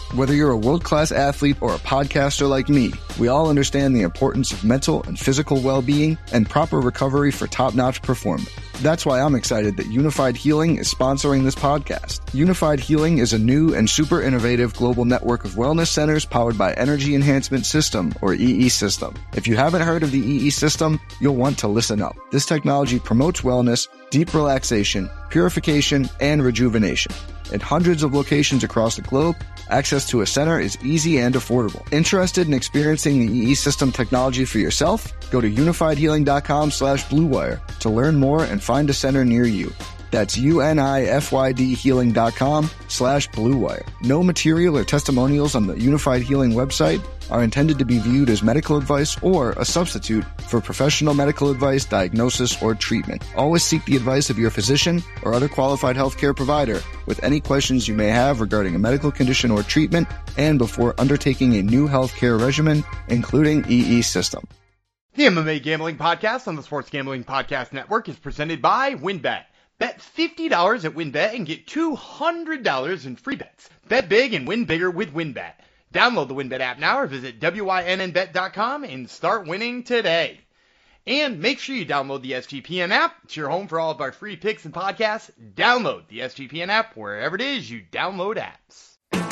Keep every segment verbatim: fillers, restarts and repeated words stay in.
Whether you're a world-class athlete or a podcaster like me, we all understand the importance of mental and physical well-being and proper recovery for top-notch performance. That's why I'm excited that Unified Healing is sponsoring this podcast. Unified Healing is a new and super innovative global network of wellness centers powered by Energy Enhancement System, or E E System. If you haven't heard of the E E System, you'll want to listen up. This technology promotes wellness, deep relaxation, purification, and rejuvenation. At hundreds of locations across the globe, access to a center is easy and affordable. Interested in experiencing the E E System technology for yourself? Go to unifiedhealing.com slash bluewire to learn more and find a center near you. That's U-N-I-F-Y-D healing.com slash bluewire. No material or testimonials on the Unified Healing website are intended to be viewed as medical advice or a substitute for professional medical advice, diagnosis, or treatment. Always seek the advice of your physician or other qualified healthcare provider with any questions you may have regarding a medical condition or treatment and before undertaking a new healthcare regimen, including E E System. The M M A Gambling Podcast on the Sports Gambling Podcast Network is presented by WynnBET. Bet fifty dollars at WynnBET and get two hundred dollars in free bets. Bet big and win bigger with WynnBET. Download the WynnBET app now or visit wynn bet dot com and start winning today. And make sure you download the S G P N app. It's your home for all of our free picks and podcasts. Download the S G P N app wherever it is you download apps.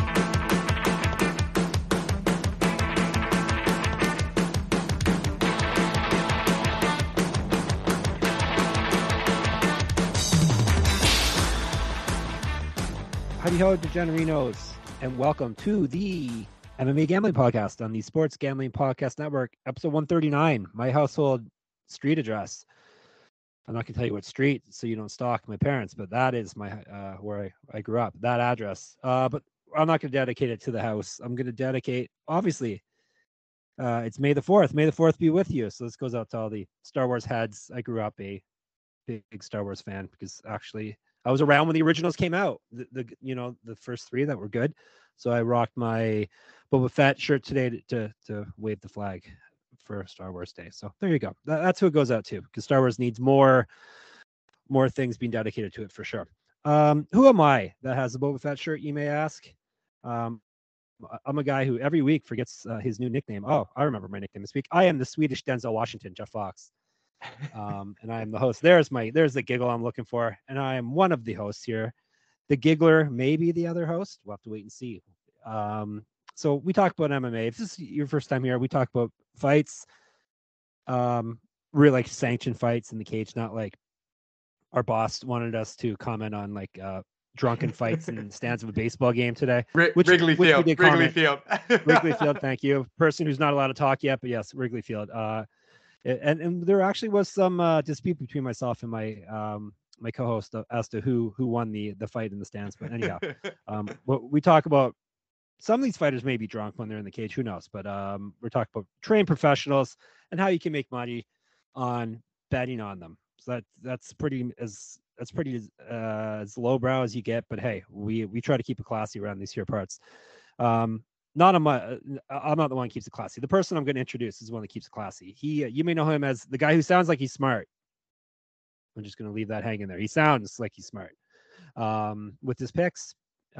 Howdy ho, DeGenerinos, and welcome to the M M A Gambling Podcast on the Sports Gambling Podcast Network, episode one thirty-nine, my household street address. I'm not going to tell you what street so you don't stalk my parents, but that is my uh, where I, I grew up, that address. Uh, but I'm not going to dedicate it to the house. I'm going to dedicate, obviously, uh, it's May the fourth. May the fourth be with you. So this goes out to all the Star Wars heads. I grew up a big, big Star Wars fan because actually I was around when the originals came out, the, the you know, the first three that were good. So I rocked my Boba Fett shirt today to, to, to wave the flag for Star Wars Day. So there you go. That, that's who it goes out to, because Star Wars needs more, more things being dedicated to it for sure. Um, who am I that has a Boba Fett shirt, you may ask? Um, I'm a guy who every week forgets uh, his new nickname. Oh, I remember my nickname this week. I am the Swedish Denzel Washington, Jeff Fox. um and I am the host. There's my there's the giggle I'm looking for, and I am one of the hosts here. The giggler, maybe the other host. We'll have to wait and see. Um so we talk about M M A. If this is your first time here, we talk about fights, um really like sanctioned fights in the cage, not like our boss wanted us to comment on like uh drunken fights in the stands of a baseball game today. R- which, Wrigley which Field. Wrigley Field. Wrigley Field, thank you. Person who's not allowed to talk yet, but yes, Wrigley Field. Uh And and there actually was some uh, dispute between myself and my um, my co-host as to who who won the the fight in the stands. But anyhow, um, we talk about some of these fighters may be drunk when they're in the cage. Who knows? But um, we're talking about trained professionals and how you can make money on betting on them. So that that's pretty as that's pretty uh, as lowbrow as you get. But hey, we we try to keep it classy around these here parts. Um, Not on my, I'm not the one who keeps it classy. The person I'm going to introduce is the one that keeps it classy. He, you may know him as the guy who sounds like he's smart. I'm just going to leave that hanging there. He sounds like he's smart. Um, with his picks,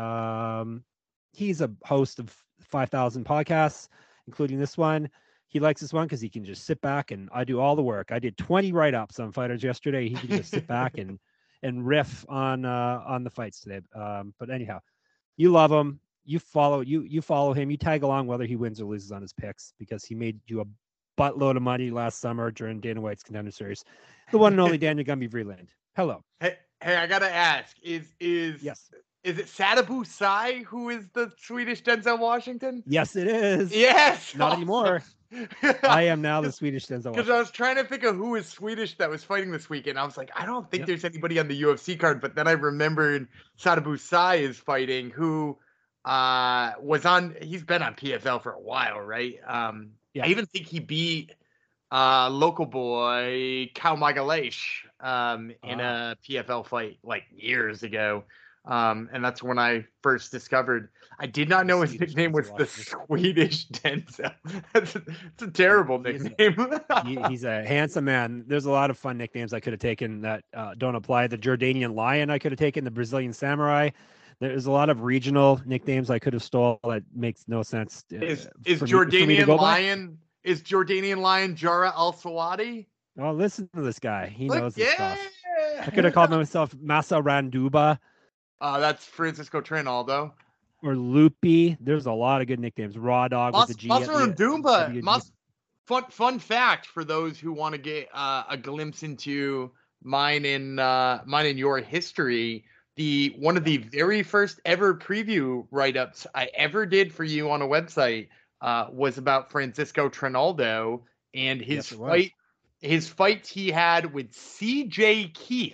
um, he's a host of five thousand podcasts, including this one. He likes this one because he can just sit back and I do all the work. I did twenty write-ups on fighters yesterday. He can just sit back and and riff on uh, on the fights today. Um, but anyhow, you love him. You follow you you follow him. You tag along whether he wins or loses on his picks because he made you a buttload of money last summer during Dana White's Contender Series. The one and only Daniel Gumby Vreeland. Hello. Hey, hey, I gotta ask: Is is yes? Is it Sadibou Sai who is the Swedish Denzel Washington? Yes, it is. Yes. Not awesome. Anymore. I am now the Swedish Denzel Washington. Because I was trying to think of who is Swedish that was fighting this weekend. I was like, I don't think yep. there's anybody on the U F C card. But then I remembered Sadibou Sai is fighting who. Uh, was on, he's been on P F L for a while, right? Um, yeah. I even think he beat uh, local boy Kau Magalesh um, in uh. a P F L fight like years ago. Um, and that's when I first discovered. I did not know his Swedish nickname was the Swedish Denzel. That's a, that's a terrible nickname. he, he's a handsome man. There's a lot of fun nicknames I could have taken that uh, don't apply. The Jordanian Lion I could have taken, the Brazilian Samurai. There's a lot of regional nicknames I could have stole that makes no sense. Uh, Is is for me- for me to Jordanian go by. Lion is Jordanian Lion Jara Al Sawadi? Oh, listen to this guy. He Look, knows his stuff. yeah. I could have called myself Masa Randuba Uh, that's Francisco Trinaldo. or Loopy. There's a lot of good nicknames. Raw Dog with Mas- the G. at the- Masaru at the Dumba. G. Mas- fun fun fact for those who want to get uh, a glimpse into mine and uh, mine and your history. The one of the very first ever preview write-ups I ever did for you on a website uh, was about Francisco Trinaldo and his Yes, it was. fight. His fights he had with C J Keith.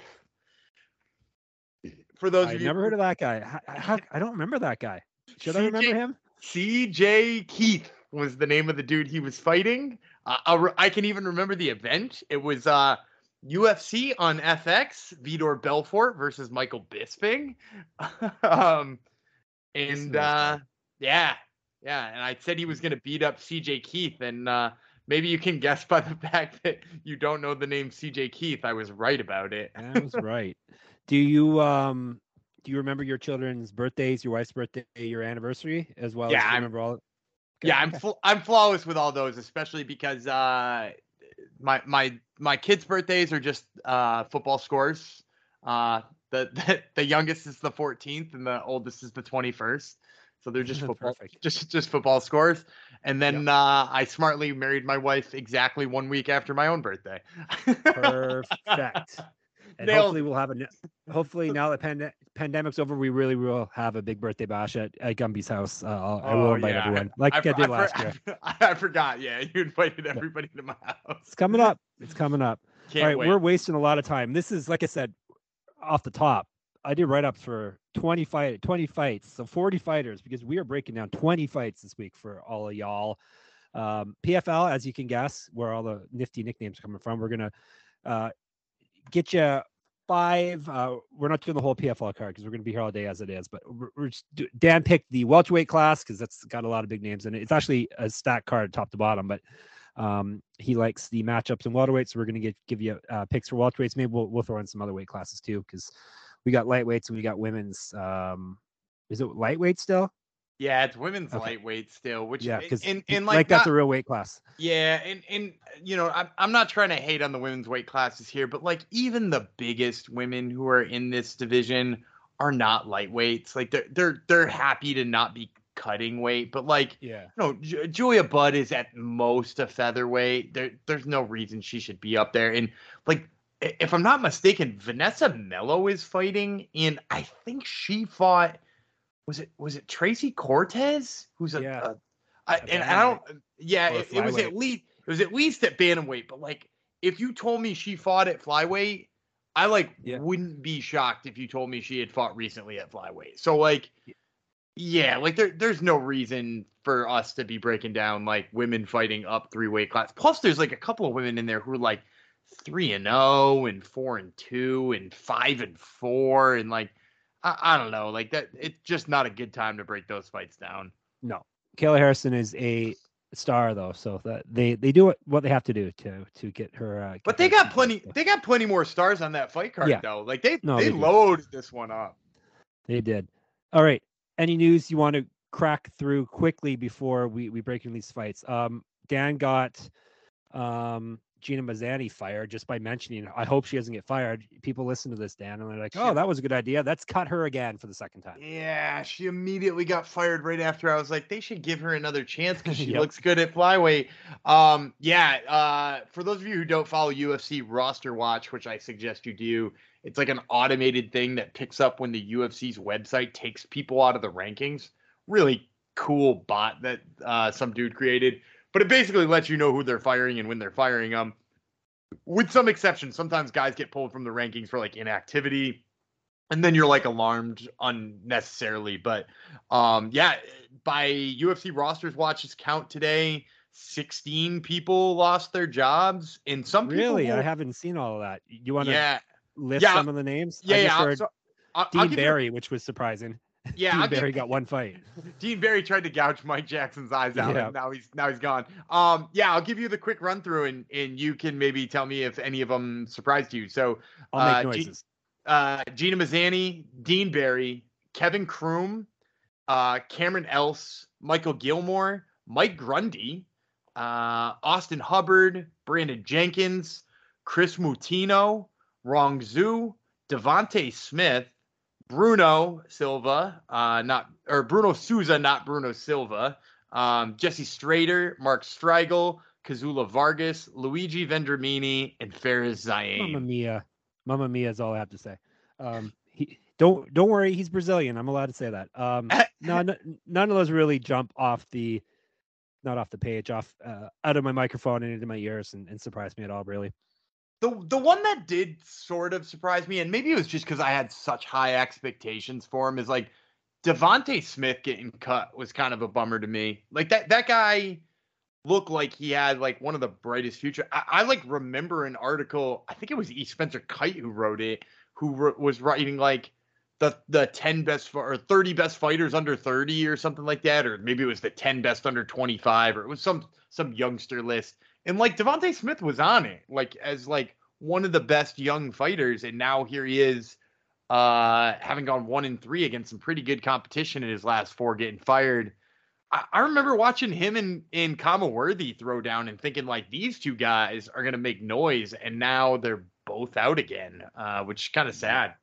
For those I of you never heard of that guy. How, how, I don't remember that guy. Should I C J remember him? C J Keith was the name of the dude he was fighting. Uh, I'll re- I can even remember the event. It was uh, U F C on F X, Vitor Belfort versus Michael Bisping. um, and uh, yeah, yeah. And I said he was going to beat up C J Keith. And uh, maybe you can guess by the fact that you don't know the name C J Keith. I was right about it. I was right. Do you um do you remember your children's birthdays, your wife's birthday, your anniversary, as well Yeah, as you I'm- remember all? Okay, Yeah, I'm okay. fl- I'm flawless with all those, especially because uh, my my my kids' birthdays are just uh, football scores. Uh, the, the the youngest is the fourteenth, and the oldest is the twenty-first. So they're just football, Perfect. just just football scores. And then uh, I smartly married my wife exactly one week after my own birthday. Perfect. And Nailed hopefully we'll have a. Hopefully now that pand- pandemic's over, we really will have a big birthday bash at, at Gumby's house. Uh, I'll, I will Oh, invite yeah. everyone, like I, for- did for- last year. I, I forgot. Yeah, you invited everybody to my house. It's coming up. It's coming up. Can't All right, wait. we're wasting a lot of time. This is, like I said, off the top. I did write ups for twenty fight, twenty fights, so forty fighters, because we are breaking down twenty fights this week for all of y'all. Um, P F L, as you can guess, where all the nifty nicknames are coming from. We're gonna uh, get you five. Uh, we're not doing the whole P F L card because we're gonna be here all day as it is. But we're, we're just do, Dan picked the welterweight class because that's got a lot of big names in it. It's actually a stack card top to bottom, but um, he likes the matchups in welterweight, so we're gonna get give you uh, picks for welterweights. Maybe we'll we'll throw in some other weight classes too because we got lightweights and we got women's. Um, is it lightweight still? Yeah, it's women's Okay. lightweight still, which Yeah, and, because and, like, and like that's not- a real weight class. yeah, and and you know, I'm I'm not trying to hate on the women's weight classes here, but like even the biggest women who are in this division are not lightweights. Like they're they're they're happy to not be cutting weight, but like Yeah. no, Ju- Julia Budd is at most a featherweight. There there's no reason she should be up there. And like i- if I'm not mistaken, Vanessa Mello is fighting, and I think she fought. Was it was it Tracy Cortez? Who's a, Yeah. a I, A and I don't. Yeah, Or a it, it was at flyweight. least it was at least at bantamweight. But like, if you told me she fought at flyweight, I like Yeah. wouldn't be shocked if you told me she had fought recently at flyweight. So like, yeah, like there there's no reason for us to be breaking down like women fighting up three weight class. Plus, there's like a couple of women in there who are like three and zero and four and two and five and four and like. I, I don't know, like that. It's just not a good time to break those fights down. No, Kayla Harrison is a star though, so that they they do what, what they have to do to to get her. Uh, But get they her got feet plenty. up. They got plenty more stars on that fight card, Yeah. though. Like they No, they, they do. loaded this one up. They did. All right. Any news you want to crack through quickly before we we break in these fights? Um, Dan got um Gina Mazzani fired just by mentioning. I hope she doesn't get fired. People listen to this, Dan, and they're like, "Oh, that was a good idea. Let's cut her again for the second time." Yeah, she immediately got fired right after. I was like, they should give her another chance because she Yep. looks good at flyweight. Um, yeah. Uh, for those of you who don't follow U F C Roster Watch, which I suggest you do, it's like an automated thing that picks up when the U F C's website takes people out of the rankings. Really cool bot that uh, some dude created. But it basically lets you know who they're firing and when they're firing them. With some exceptions, sometimes guys get pulled from the rankings for like inactivity, and then you're like alarmed unnecessarily. But um, yeah, by U F C Rosters Watch's count today, sixteen people lost their jobs, and some people Really, who- I haven't seen all of that. You want to yeah, list yeah, some of the names? yeah, I just yeah. I'll- heard so, I'll, I'll Dean give you- Barry, which was surprising. yeah, Dean I'll give- Barry got one fight. Dean Barry tried to gouge Mike Jackson's eyes out, Yeah. and now he's now he's gone. Um, yeah, I'll give you the quick run through, and and you can maybe tell me if any of them surprised you. So, I'll make uh, G- noises. uh, Gina Mazzani, Dean Barry, Kevin Kroom, uh, Cameron Else, Michael Gilmore, Mike Grundy, uh, Austin Hubbard, Brandon Jenkins, Chris Mutino, Rong Zhu, Devontae Smith, Bruno Silva, uh, not or Bruno Souza, not Bruno Silva, um, Jesse Strader, Mark Strigel, Kazula Vargas, Luigi Vendramini, and Faris Zayn. Mamma mia, Mamma mia is all I have to say. Um, he don't don't worry, he's Brazilian. I'm allowed to say that. Um, none none of those really jump off the, not off the page, off uh, out of my microphone and into my ears and, and surprise me at all, really. The the one that did sort of surprise me, and maybe it was just because I had such high expectations for him, is like Devontae Smith getting cut was kind of a bummer to me. Like that that guy looked like he had like one of the brightest future. I, I like remember an article, I think it was E. Spencer Kite who wrote it, who wrote, was writing like the the ten best or thirty best fighters under thirty or something like that, or maybe it was the ten best under twenty-five, or it was some some youngster list. And like Devontae Smith was on it, like as like one of the best young fighters, and now here he is, uh, having gone one and three against some pretty good competition in his last four, getting fired. I, I remember watching him and in Kama Worthy throw down and thinking like these two guys are gonna make noise, and now they're both out again, uh, which is kind of sad.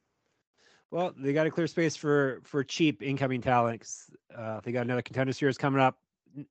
Well, they got a clear space for for cheap incoming talent. Uh, they got another Contender Series coming up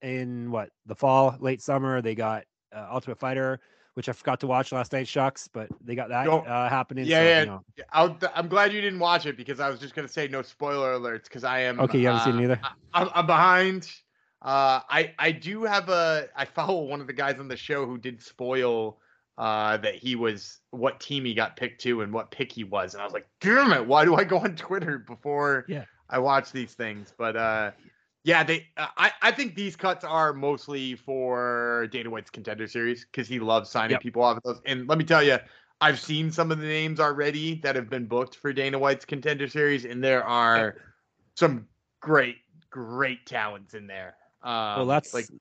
in what, the fall, late summer. They got uh, Ultimate Fighter, which I forgot to watch last night, shucks, but they got that uh, happening. Yeah, so, yeah. You know. I'll, I'm glad you didn't watch it, because I was just gonna say no spoiler alerts, because I am okay. You haven't uh, seen it either. I, I'm behind. Uh, I I do have a I follow one of the guys on the show who did spoil uh, that he was, what team he got picked to and what pick he was, and I was like, damn it, why do I go on Twitter before yeah. I watch these things? But uh, yeah, they uh, I I think these cuts are mostly for Dana White's Contender Series, because he loves signing Yep. people off of those. And let me tell you, I've seen some of the names already that have been booked for Dana White's Contender Series, and there are some great great talents in there. Um, well, that's like,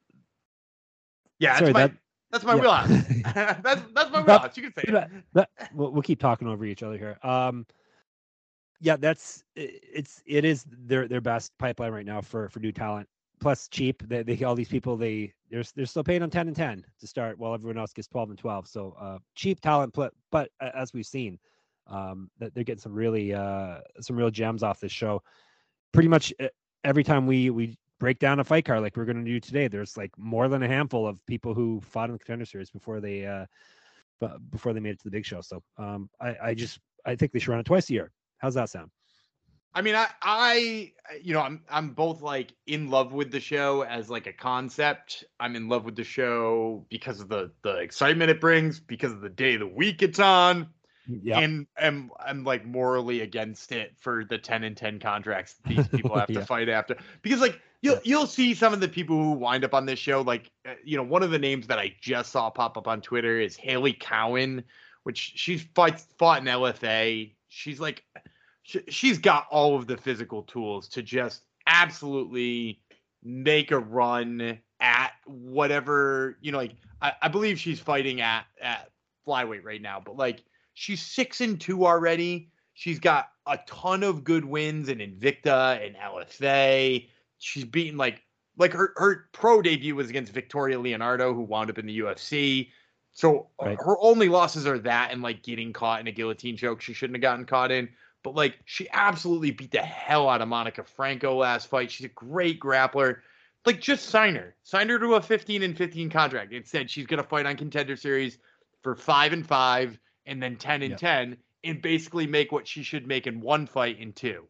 yeah, that's sorry, my that, that's my yeah. wheelhouse. that's that's my wheelhouse. You can say it. That, that, we'll, we'll keep talking over each other here. Um, yeah, that's it's it is their their best pipeline right now for for new talent. Plus cheap. They, they all these people they they're they're still paying them ten and ten to start, while everyone else gets twelve and twelve. So uh, cheap talent, but but as we've seen, um, that they're getting some really uh some real gems off this show. Pretty much every time we we. break down a fight card like we're going to do today, there's like more than a handful of people who fought in the Contender Series before they uh before they made it to the big show. So um I, I just I think they should run it twice a year. How's that sound? I mean, I I you know, I'm I'm both like in love with the show as like a concept. I'm in love with the show because of the the excitement it brings, because of the day of the week it's on. Yeah. And I'm I'm like morally against it for the ten and ten contracts these people have yeah. to fight after, because like you'll yeah. you'll see some of the people who wind up on this show, like uh, you know, one of the names that I just saw pop up on Twitter is Haley Cowan, which she's fight, fought in L F A. She's like she, she's got all of the physical tools to just absolutely make a run at whatever, you know, like I, I believe she's fighting at at flyweight right now, but like she's six and two already. She's got a ton of good wins in Invicta and L F A. She's beaten like like her, her pro debut was against Victoria Leonardo, who wound up in the U F C. So right. her only losses are that and like getting caught in a guillotine choke she shouldn't have gotten caught in. But like she absolutely beat the hell out of Monica Franco last fight. She's a great grappler. Like just sign her. Sign her to a fifteen and fifteen contract. It said she's gonna fight on Contender Series for five and five. And then ten and yep. ten, and basically make what she should make in one fight in two.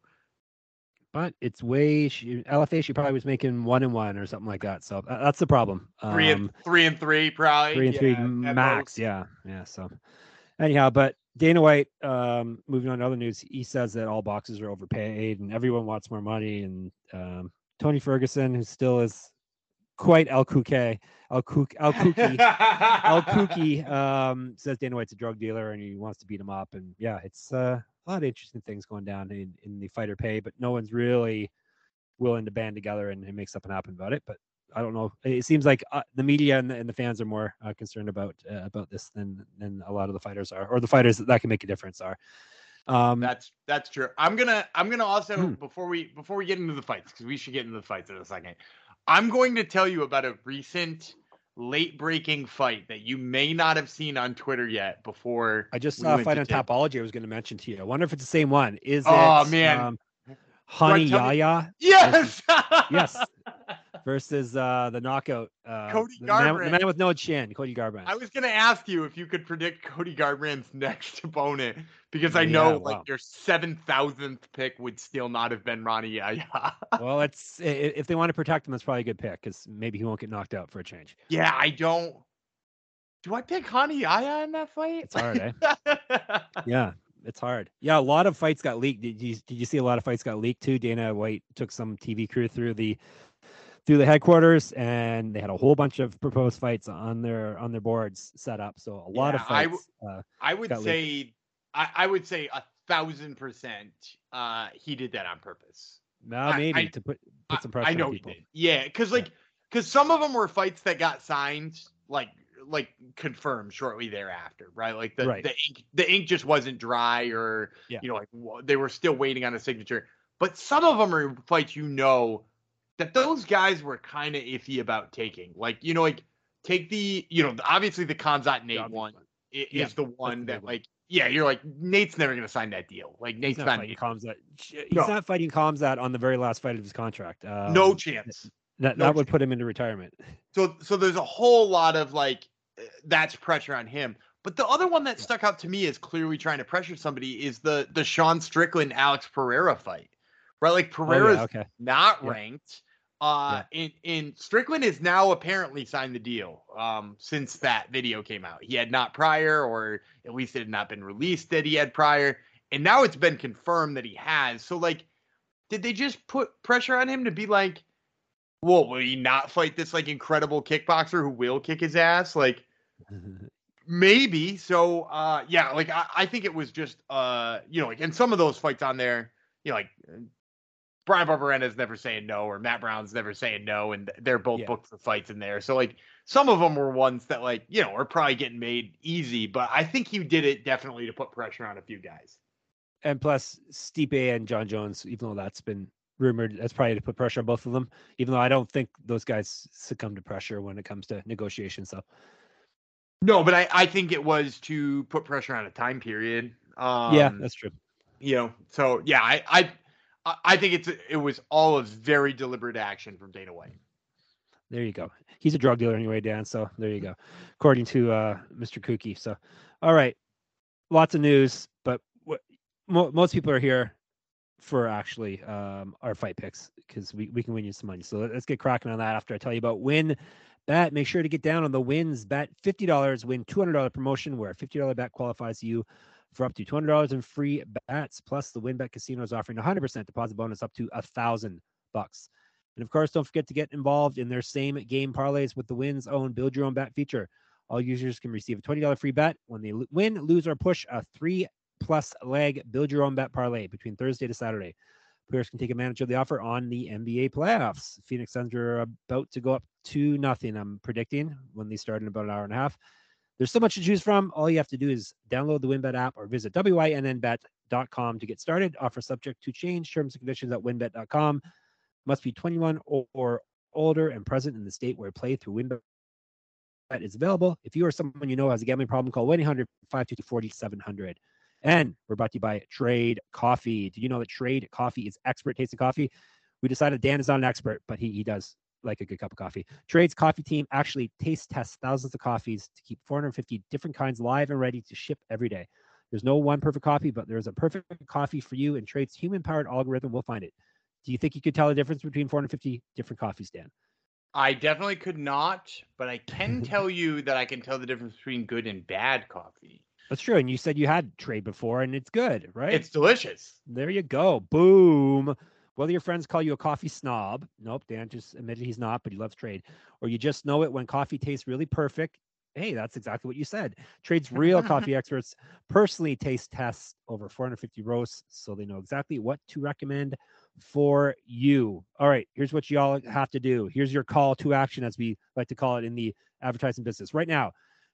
But it's way she, L F A. She probably was making one and one or something like that. So uh, that's the problem. Three and um, three and three, probably three and yeah, three max. Yeah, yeah. So anyhow, but Dana White. Um, moving on to other news, he says that all boxers are overpaid and everyone wants more money. And um, Tony Ferguson, who still is quite El Kuke. El Cook, El Kooky, El Kooky um, says Dana White's a drug dealer and he wants to beat him up. And yeah, it's uh, a lot of interesting things going down in, in the fighter pay, but no one's really willing to band together and, and make something happen about it. But I don't know. It seems like uh, the media and the, and the fans are more uh, concerned about uh, about this than than a lot of the fighters are, or the fighters that, that can make a difference are. Um, that's that's true. I'm gonna I'm gonna also Hmm. before we before we get into the fights, because we should get into the fights in a second. I'm going to tell you about a recent late breaking fight that you may not have seen on Twitter yet. Before I just we saw a went fight to on take- Tapology I was going to mention to you. I wonder if it's the same one. Is Oh it man, um, What, Hani tell me- Yahya yes, yes versus uh, the knockout uh, Cody the man, the Garbrandt. man with no chin, Cody Garbrandt. I was gonna ask you if you could predict Cody Garbrandt's next opponent, because I Yeah, know wow. like your seven thousandth pick would still not have been Ronnie Yahya. Well, it's i- if they want to protect him, it's probably a good pick because maybe he won't get knocked out for a change. Yeah, I don't. Do I pick Hani Yahya in that fight? It's hard, eh? Yeah, it's hard. Yeah, a lot of fights got leaked. Did you did you see a lot of fights got leaked too? Dana White took some T V crew through the through the headquarters, and they had a whole bunch of proposed fights on their on their boards set up. So a lot Yeah, of I fights. w- uh, I would got say, I, I would say a thousand percent. Uh, he did that on purpose. Now I- maybe I- to put I, put some pressure I know on he people. did. Yeah, because like, because some of them were fights that got signed, like like confirmed shortly thereafter, right? Like the Right. the ink the ink just wasn't dry, or Yeah. you know, like wa- they were still waiting on a signature. But some of them are fights, you know, that those guys were kind of iffy about taking. Like, you know, like take the, you know, obviously the Kanzat Nate obvious one one. i- Yeah, is the one the that big one. like, yeah, you're like, Nate's never gonna sign that deal. Like He's Nate's not not, fighting Kamzat. He's No. not fighting Kamzat on the very last fight of his contract. Um, no chance. That no that would chance. put him into retirement. So so there's a whole lot of like uh, that's pressure on him. But the other one that stuck out to me as clearly trying to pressure somebody is the the Sean Strickland Alex Pereira fight. Right? Like Pereira's Oh, yeah, okay. not Yeah. ranked. Uh in in Strickland has now apparently signed the deal um since that video came out. He had not prior, or at least it had not been released that he had prior. And now it's been confirmed that he has. So like, did they just put pressure on him to be like, well, will he not fight this like incredible kickboxer who will kick his ass? Like, maybe. So, uh, yeah, like I, I think it was just, uh, you know, like, and some of those fights on there, you know, like uh, Brian Barberena's never saying no, or Matt Brown's never saying no, and they're both Yeah. booked for fights in there. So, like, some of them were ones that, like, you know, are probably getting made easy, but I think he did it definitely to put pressure on a few guys. And plus, Stipe and John Jones, even though that's been rumored, that's probably to put pressure on both of them. Even though I don't think those guys succumb to pressure when it comes to negotiations. So No, but I, I think it was to put pressure on a time period. Um, yeah, that's true. you know, so yeah, I, I, I think it's it was all a very deliberate action from Dana White. There you go. He's a drug dealer anyway, Dan. So there you go, according to uh, Mister Kooky. So, all right, lots of news, but what, mo- most people are here for actually um, our fight picks because we, we can win you some money. So let's get cracking on that after I tell you about Win Bet. Make sure to get down on the Wins Bet. fifty dollars win two hundred dollars promotion where a fifty dollars bet qualifies you for up to two hundred dollars in free bets. Plus, the WinBet Casino is offering a one hundred percent deposit bonus up to a thousand bucks. And of course, don't forget to get involved in their same game parlays with the Win's own Build Your Own Bet feature. All users can receive a twenty dollars free bet when they win, lose, or push a three plus leg Build Your Own Bet parlay between Thursday to Saturday. Players can take advantage of the offer on the N B A playoffs. Phoenix Suns are about to go up two nothing. I'm predicting when they start in about an hour and a half. There's so much to choose from. All you have to do is download the WinBet app or visit W I N N bet dot com to get started. Offer subject to change. Terms and conditions at winbet dot com. Must be twenty-one or older and present in the state where play through WinBet is available. If you or someone you know has a gambling problem, call one eight hundred five two two four seven zero zero. And we're brought to you by Trade Coffee. Did you know that Trade Coffee is expert tasting coffee? We decided Dan is not an expert, but he, he does like a good cup of coffee. Trade's coffee team actually taste tests thousands of coffees to keep four hundred fifty different kinds live and ready to ship every day. There's no one perfect coffee, but there's a perfect coffee for you, and Trade's human-powered algorithm will find it. Do you think you could tell the difference between four hundred fifty different coffees, Dan? I definitely could not, but I can tell you that I can tell the difference between good and bad coffee. That's true. And you said you had Trade before, and it's good, right? It's delicious. There you go. Boom. Whether your friends call you a coffee snob, nope, Dan just admitted he's not, but he loves Trade, or you just know it when coffee tastes really perfect, hey, that's exactly what you said. Trade's real coffee experts personally taste test over four hundred fifty roasts, so they know exactly what to recommend for you. All right, here's what you all have to do. Here's your call to action, as we like to call it in the advertising business. Right now,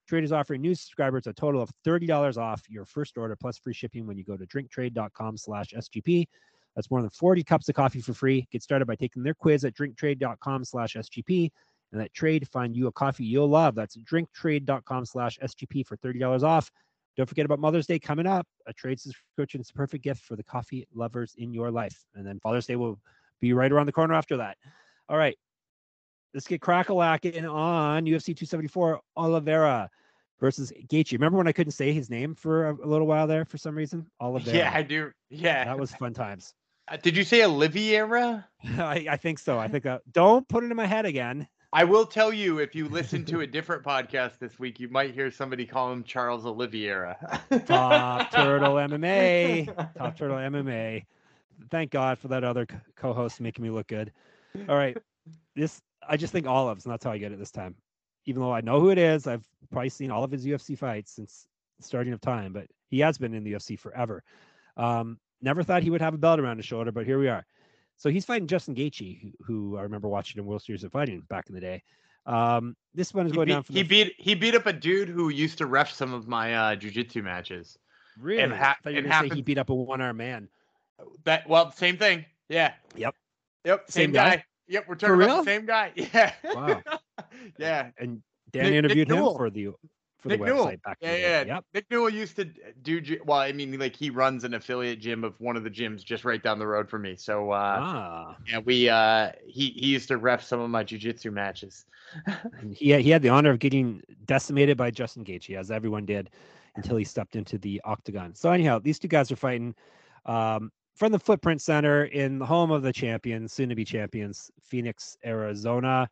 Trade is offering new subscribers a total of thirty dollars off your first order plus free shipping when you go to drinktrade.com slash SGP. That's more than forty cups of coffee for free. Get started by taking their quiz at drinktrade.com slash SGP and let Trade find you a coffee you'll love. That's drinktrade.com slash SGP for thirty dollars off. Don't forget about Mother's Day coming up. A Trade subscription is a perfect gift for the coffee lovers in your life. And then Father's Day will be right around the corner after that. All right. Let's get crack-a-lackin' on U F C two seventy-four, Oliveira versus Gaethje. Remember when I couldn't say his name for a, a little while there for some reason? Oliveira. Yeah, I do. Yeah. That was fun times. Uh, did you say Oliveira? I, I think so. I think that. Don't put it in my head again. I will tell you, if you listen to a different podcast this week, you might hear somebody call him Charles Oliveira. Top Turtle M M A. Top Turtle M M A. Thank God for that other co-host making me look good. All right. This, I just think Olives, and that's how I get it this time. Even though I know who it is, I've probably seen all of his U F C fights since the starting of time, but he has been in the U F C forever. Um, never thought he would have a belt around his shoulder, but here we are. So he's fighting Justin Gaethje, who, who I remember watching in World Series of Fighting back in the day. Um, this one is he going beat, down for he the... beat he beat up a dude who used to ref some of my uh, jiu-jitsu matches. Really? And ha- I thought you were and going to say happened- he beat up a one-armed man. That well, same thing. Yeah. Yep. Yep. Same, Same guy. guy? Yep. We're talking For about real? the same guy. Yeah. Wow. Yeah. And Dan Nick- interviewed Nick him Newell. for the for Nick the Newell. website back in Yeah, the yeah. day. Yep. Nick Newell used to do. gy- Well, I mean, like he runs an affiliate gym of one of the gyms just right down the road from me. So, uh, Ah. yeah, we uh, he he used to ref some of my jiu-jitsu matches. And he, he had the honor of getting decimated by Justin Gaethje, as everyone did, until he stepped into the octagon. So anyhow, these two guys are fighting um, from the Footprint Center in the home of the champions, soon-to-be champions, Phoenix, Arizona.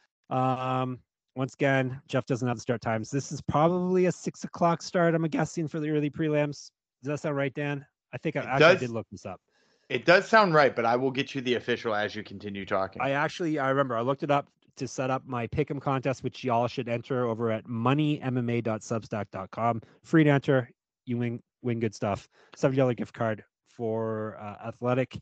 Um, once again, Jeff doesn't have the start times. This is probably a six o'clock start, I'm guessing, for the early prelims. Does that sound right, Dan? I think I, It actually I does. did look this up. It does sound right, but I will get you the official as you continue talking. I actually, I remember I looked it up to set up my pick'em contest, which y'all should enter over at money m m a dot substack dot com. Free to enter. You win, win good stuff. seventy dollars gift card for uh, athletic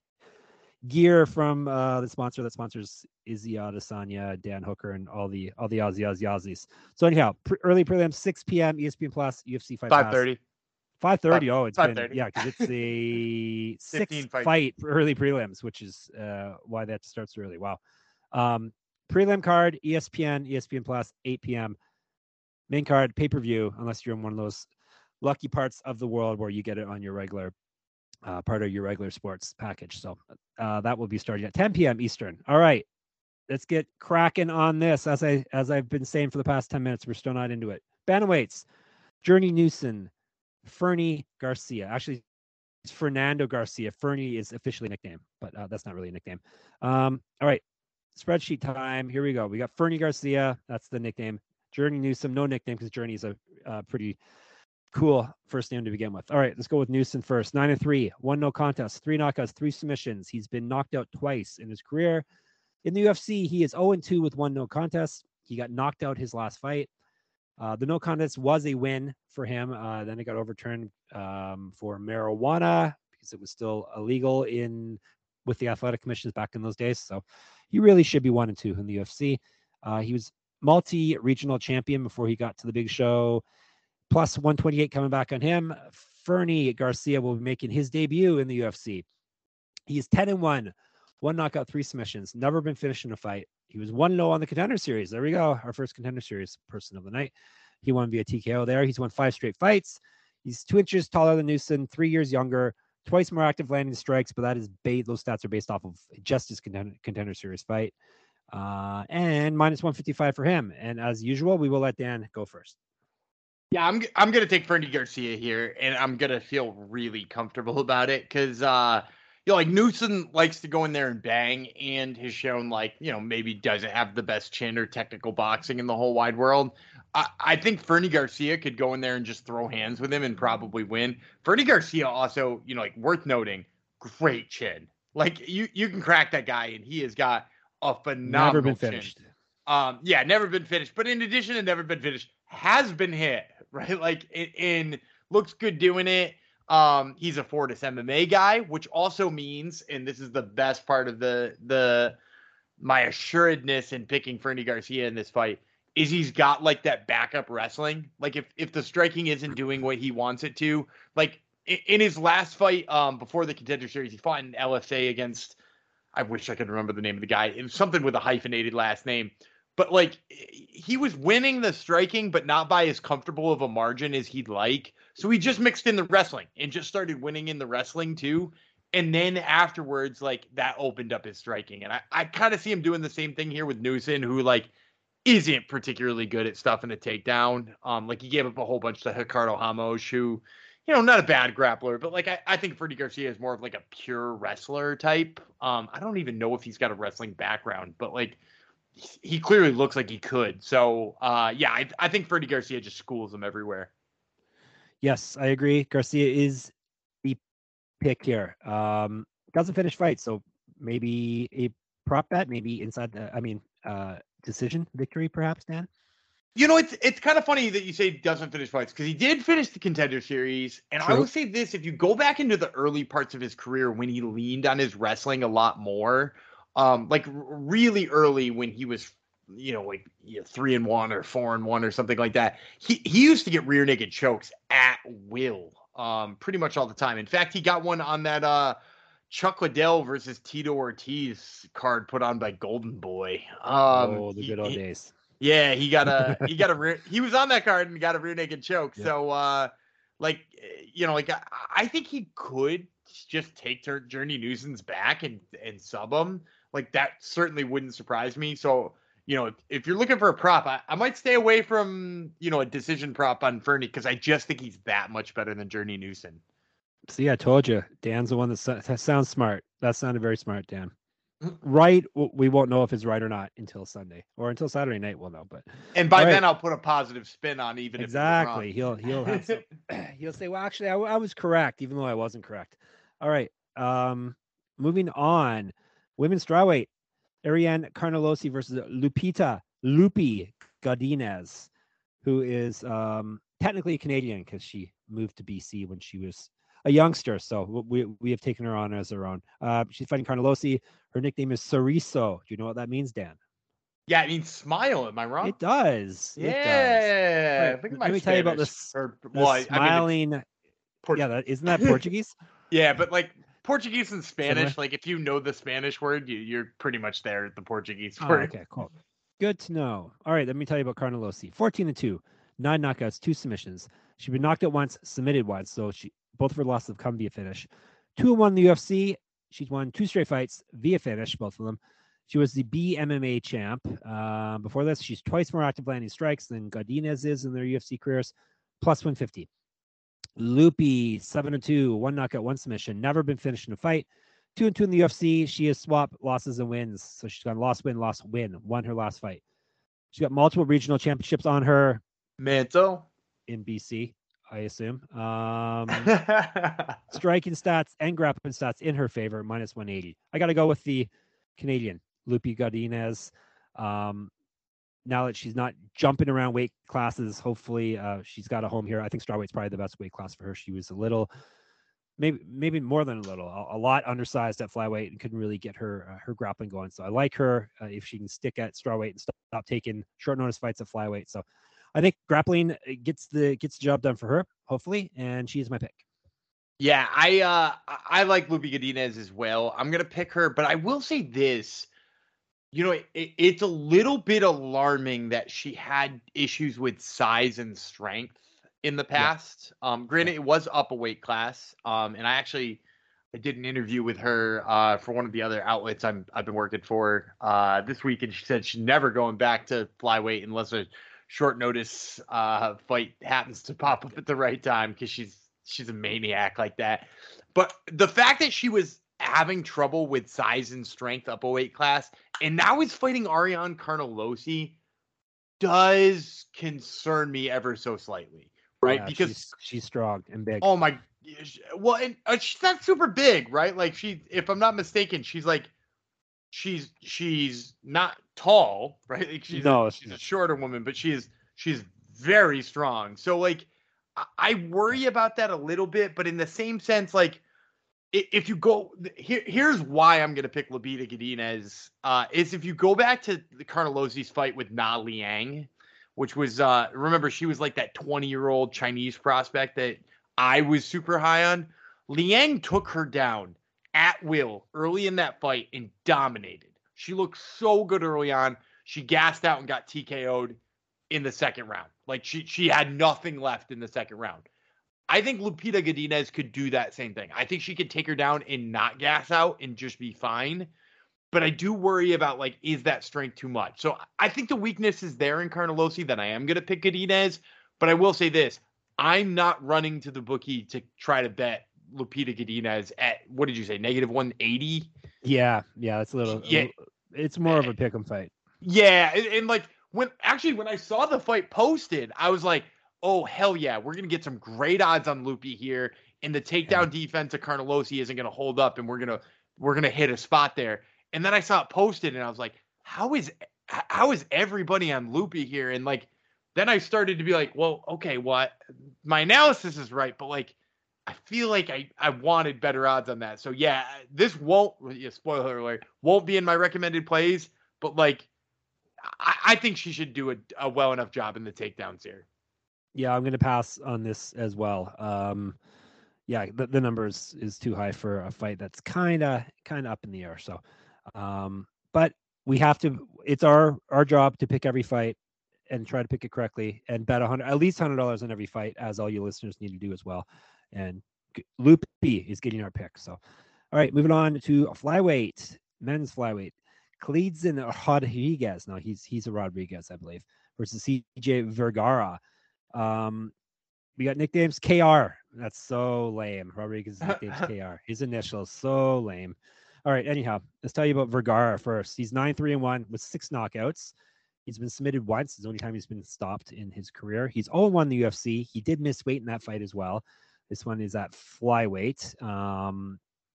gear from uh, the sponsor that sponsors Izzy Adesanya, Dan Hooker, and all the all the Aussie Aussie Aussies. So anyhow, pre- early prelims, six p.m. E S P N Plus, U F C Fight Five Pass. thirty. five thirty. Oh, it's been, yeah, because it's the sixth fights. fight for early prelims, which is uh, why that starts early. Wow. Um, prelim card, E S P N, E S P N Plus, eight p.m. Main card, pay-per-view, unless you're in one of those lucky parts of the world where you get it on your regular uh, part of your regular sports package. So uh, that will be starting at ten p.m. Eastern. All right, let's get cracking on this. As I as I've been saying for the past ten minutes, we're still not into it. Bantamweights, Journey Newson, Fernie Garcia. Actually, it's Fernando Garcia. Fernie is officially a nickname, but uh, that's not really a nickname. Um, all right, spreadsheet time. Here we go. We got Fernie Garcia. That's the nickname. Journey Newsom, no nickname because Journey is a uh, pretty cool first name to begin with. All right, let's go with Newson first. Nine and three, one no contest, three knockouts, three submissions. He's been knocked out twice in his career. In the U F C, he is zero and two with one no contest. He got knocked out his last fight. Uh, the no contest was a win for him. Uh, then it got overturned um, for marijuana because it was still illegal in with the athletic commissions back in those days. So he really should be one and two in the U F C. Uh, he was multi-regional champion before he got to the big show. Plus one twenty-eight coming back on him. Fernie Garcia will be making his debut in the U F C. He is ten and one, one knockout, three submissions. Never been finished in a fight. He was one oh on the Contender Series. There we go. Our first Contender Series person of the night. He won via T K O there. He's won five straight fights. He's two inches taller than Newson, three years younger, twice more active landing strikes, but that is ba- those stats are based off of just his Contender, contender Series fight. Uh, and minus one fifty-five for him. And as usual, we will let Dan go first. Yeah, I'm I'm gonna take Fernie Garcia here, and I'm gonna feel really comfortable about it because uh, you know, like Newsom likes to go in there and bang, and has shown like you know maybe doesn't have the best chin or technical boxing in the whole wide world. I, I think Fernie Garcia could go in there and just throw hands with him and probably win. Fernie Garcia also, you know, like worth noting, great chin. Like you you can crack that guy, and he has got a phenomenal Never been chin. finished. Um, yeah, never been finished. But in addition to never been finished, has been hit, right? Like in, in looks good doing it. Um, he's a Fortis M M A guy, which also means, and this is the best part of the the my assuredness in picking Fernie Garcia in this fight. is he's got like that backup wrestling. Like if if the striking isn't doing what he wants it to, like in, in his last fight um before the Contender Series, he fought in L F A against, I wish I could remember the name of the guy. It was something with a hyphenated last name. But like he was winning the striking, but not by as comfortable of a margin as he'd like. So he just mixed in the wrestling and just started winning in the wrestling too. And then afterwards, like that opened up his striking. And I, I kind of see him doing the same thing here with Newson, who like isn't particularly good at stuff in a takedown. Um, like he gave up a whole bunch to Ricardo Ramos, who, you know, not a bad grappler, but like I, I think Freddie Garcia is more of like a pure wrestler type. Um, I don't even know if he's got a wrestling background, but like he clearly looks like he could. So uh, yeah, I, I think Freddie Garcia just schools him everywhere. Yes, I agree. Garcia is the pick here. Um, doesn't finish fights, so maybe a prop bet, maybe inside the, I mean, uh, decision victory, perhaps, Dan? You know, it's it's kind of funny that you say doesn't finish fights because he did finish the Contender Series. And True. I will say this, if you go back into the early parts of his career when he leaned on his wrestling a lot more, um, like really early when he was, you know, like you know, three and one or four and one or something like that, he, he used to get rear naked chokes at will, um, pretty much all the time. In fact, he got one on that uh, Chuck Liddell versus Tito Ortiz card put on by Golden Boy. Um, oh, the he, good old he, days. Yeah, he got a he got a rear, he was on that card and got a rear naked choke. Yeah. So uh, like you know, like I, I think he could just take Journey Newson's back and and sub him. Like that certainly wouldn't surprise me. So, you know, if, if you're looking for a prop, I, I might stay away from, you know, a decision prop on Fernie because I just think he's that much better than Journey Newson. See, I told you, Dan's the one that, so, that sounds smart. That sounded very smart, Dan. Right, we won't know if it's right or not until Sunday or until Saturday night. We'll know, but and by right. then I'll put a positive spin on even exactly. if he'll he'll have some, he'll say, well, actually, I, I was correct, even though I wasn't correct. All right, um, moving on. Women's strawweight, Ariane Carnelosi versus Lupita Lupi Godinez, who is um, technically Canadian because she moved to B C when she was a youngster. So we we have taken her on as our own. Uh, she's fighting Carnelosi. Her nickname is Soriso. Do you know what that means, Dan? Yeah, it means smile. Am I wrong? It does. Yeah. It does. Right. I think Let my me Spanish, tell you about this. or, the well, smiling. I mean, Port- yeah, that, isn't that Portuguese? Yeah, but like Portuguese and Spanish, Similar? like if you know the Spanish word, you, you're pretty much there at the Portuguese Oh, word. okay, cool. Good to know. All right, let me tell you about Carnelosi. fourteen and two, nine knockouts, two submissions. She's been knocked out once, submitted once, so she both of her losses have come via finish. Two and one in the U F C. She's won two straight fights via finish, both of them. She was the B M M A champ. Uh, before this, she's twice more active landing strikes than Godinez is in their U F C careers, plus one fifty. Lupi, seven and two, one knockout, one submission. Never been finished in a fight. Two and two in the U F C. She has swapped losses and wins. So she's gone loss, win, loss, win. Won her last fight. She's got multiple regional championships on her. Mantle in B C, I assume. Um, striking stats and grappling stats in her favor, minus one eighty. I got to go with the Canadian, Lupi Godinez. Um, now that she's not jumping around weight classes, hopefully uh, she's got a home here. I think strawweight's probably the best weight class for her. She was a little, maybe maybe more than a little, a, a lot undersized at flyweight and couldn't really get her uh, her grappling going. So I like her uh, if she can stick at strawweight and stop, stop taking short notice fights at flyweight. So I think grappling gets the gets the job done for her, hopefully, and she is my pick. Yeah, I uh, I like Lupi Godinez as well. I'm gonna pick her, but I will say this. You know, it, it's a little bit alarming that she had issues with size and strength in the past. Yeah. Um, granted, yeah. It was up a weight class. Um, and I actually I did an interview with her uh, for one of the other outlets I'm I've been working for uh, this week, and she said she's never going back to flyweight unless a short notice uh, fight happens to pop up at the right time because she's she's a maniac like that. But the fact that she was having trouble with size and strength up a weight class, and now he's fighting Ariane Carnelosi, does concern me ever so slightly, right? Yeah, because she's, she's strong and big. Oh my, well, and uh, she's not super big, right? Like she, if I'm not mistaken, she's like, she's she's not tall, right? Like she's no, a, she's a shorter woman, but she's she's very strong. So like, I, I worry about that a little bit, but in the same sense, like. If you go here, here's why I'm going to pick Lupita Godinez. Uh, is if you go back to the Carnelosi's fight with Na Liang, which was, uh, remember, she was like that twenty-year-old Chinese prospect that I was super high on. Liang took her down at will early in that fight and dominated. She looked so good early on. She gassed out and got T K O'd in the second round. Like, she she had nothing left in the second round. I think Lupita Godinez could do that same thing. I think she could take her down and not gas out and just be fine. But I do worry about, like, is that strength too much? So I think the weakness is there in Carnelossi that I am going to pick Godinez. But I will say this. I'm not running to the bookie to try to bet Lupita Godinez at, what did you say, negative one eighty? Yeah, yeah, it's a little, Yeah. a little it's more of a pick 'em fight. Yeah, and, and like, when actually, when I saw the fight posted, I was like, oh, hell yeah, we're going to get some great odds on Loopy here. And the takedown yeah. defense of Carnelossi isn't going to hold up, and we're going to we're going to hit a spot there. And then I saw it posted, and I was like, how is how is everybody on Loopy here? And like, then I started to be like, well, okay, what? My analysis is right, but like, I feel like I, I wanted better odds on that. So yeah, this won't, yeah, spoiler alert, won't be in my recommended plays, but like, I, I think she should do a, a well enough job in the takedowns here. Yeah, I'm going to pass on this as well. Um, yeah, the, the number is, is too high for a fight that's kind of kind of up in the air. So, um, but we have to. It's our our job to pick every fight and try to pick it correctly and bet a hundred at least hundred dollars on every fight, as all you listeners need to do as well. And Loopy is getting our pick. So, all right, moving on to flyweight, men's flyweight. Kleidson Rodriguez. No, he's he's a Rodriguez, I believe, versus C J Vergara. Um, we got nicknames K R. That's so lame. Rodriguez's nickname's K R. His initials, so lame. All right, anyhow, let's tell you about Vergara first. He's nine three and one with six knockouts. He's been submitted once. It's the only time he's been stopped in his career. He's oh and one in the U F C. He did miss weight in that fight as well. This one is at flyweight. Um,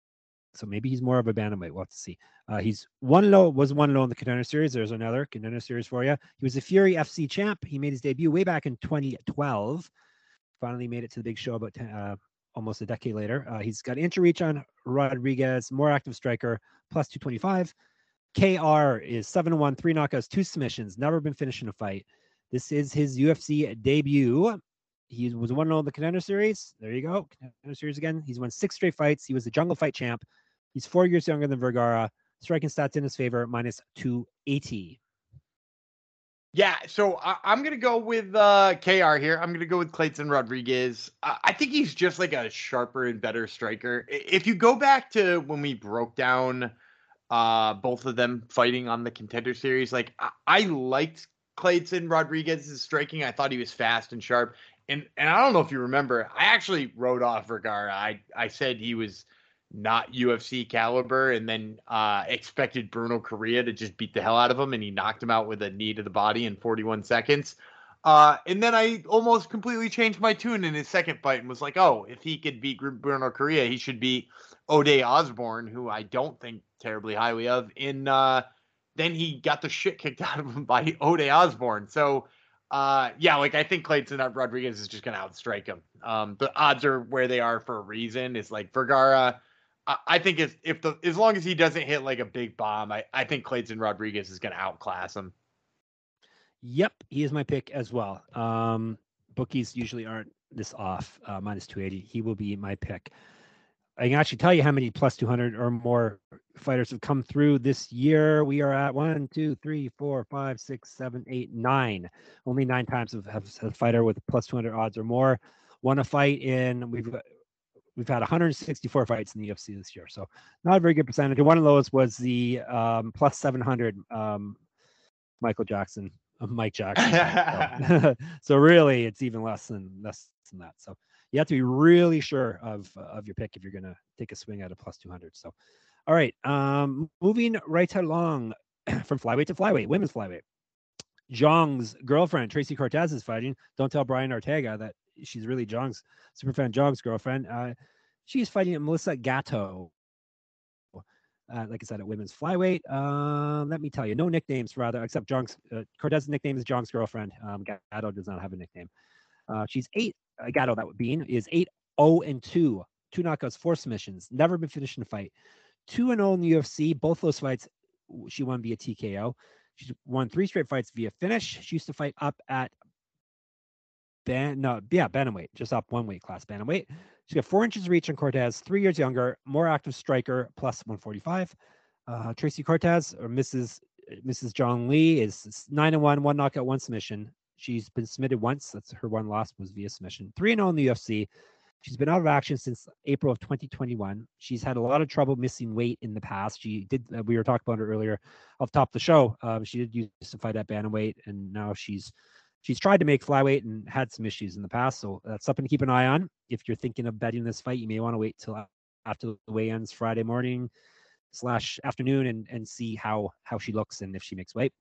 so maybe he's more of a bantamweight. We'll have to see. Uh, he's one low, was one low in the Contender Series. There's another Contender Series for you. He was a Fury F C champ. He made his debut way back in twenty twelve. Finally made it to the big show about ten, uh, almost a decade later. Uh, he's got inch reach on Rodriguez, more active striker, plus two twenty-five. K R is seven and one, three knockouts, two submissions, never been finished in a fight. This is his U F C debut. He was one and oh in the Contender Series. There you go. Contender Series again. He's won six straight fights. He was the Jungle Fight champ. He's four years younger than Vergara. Striking stats in his favor, minus two eighty. Yeah, so I, I'm going to go with uh, K R here. I'm going to go with Kleidson Rodriguez. I, I think he's just like a sharper and better striker. If you go back to when we broke down uh, both of them fighting on the Contender Series, like I, I liked Kleidson Rodriguez's striking. I thought he was fast and sharp. And and I don't know if you remember, I actually wrote off Vergara. I, I said he was not U F C caliber, and then uh, expected Bruno Correa to just beat the hell out of him, and he knocked him out with a knee to the body in forty-one seconds. Uh, and then I almost completely changed my tune in his second fight and was like, oh, if he could beat Bruno Correa, he should beat O'Day Osborne, who I don't think terribly highly of. In uh, then he got the shit kicked out of him by O'Day Osborne. So uh, yeah, like I think Kleidson Rodriguez is just going to outstrike him. Um, the odds are where they are for a reason. It's like Vergara. I think if, if the as long as he doesn't hit like a big bomb, I, I think Kleidson Rodriguez is going to outclass him. Yep, he is my pick as well. Um, bookies usually aren't this off, uh, minus two eighty. He will be my pick. I can actually tell you how many plus two hundred or more fighters have come through this year. We are at one, two, three, four, five, six, seven, eight, nine. Only nine times have, have a fighter with plus two hundred odds or more won a fight in. We've We've had one hundred sixty-four fights in the U F C this year, so not a very good percentage. One of those was the um, plus seven hundred um, Michael Jackson, uh, Mike Jackson. so, so really, it's even less than less than that. So you have to be really sure of uh, of your pick if you're going to take a swing at a plus two hundred. So, all right, um, moving right along from flyweight to flyweight, women's flyweight. Zhang's girlfriend, Tracy Cortez, is fighting. Don't tell Brian Ortega that she's really Zhang's superfan Zhang's girlfriend. Uh, she's fighting Melissa Gatto. Uh, like I said, at women's flyweight. Uh, let me tell you, no nicknames rather, except Zhang's uh, Cortez's nickname is Zhang's girlfriend. Um, Gatto does not have a nickname. Uh, she's eight. Uh, Gatto, that would be, is eight oh and two. Two knockouts, four submissions. Never been finished in a fight. Two and oh in the U F C. Both those fights, she won via T K O. She's won three straight fights via finish. She used to fight up at ban no yeah bantamweight, just up one weight class bantamweight. She's got four inches reach on Cortez, three years younger, more active striker, plus one forty-five. Uh, Tracy Cortez or Missus Missus John Lee is nine and one, one knockout, one submission. She's been submitted once. That's her one loss was via submission. Three and zero in the U F C. She's been out of action since April of twenty twenty-one. She's had a lot of trouble missing weight in the past. She did. Uh, we were talking about her earlier off the top of the show. Um, she did used to fight at bantamweight, and now she's she's tried to make flyweight and had some issues in the past. So that's something to keep an eye on. If you're thinking of betting this fight, you may want to wait till after the weigh-ins Friday morning slash afternoon and and see how how she looks and if she makes weight.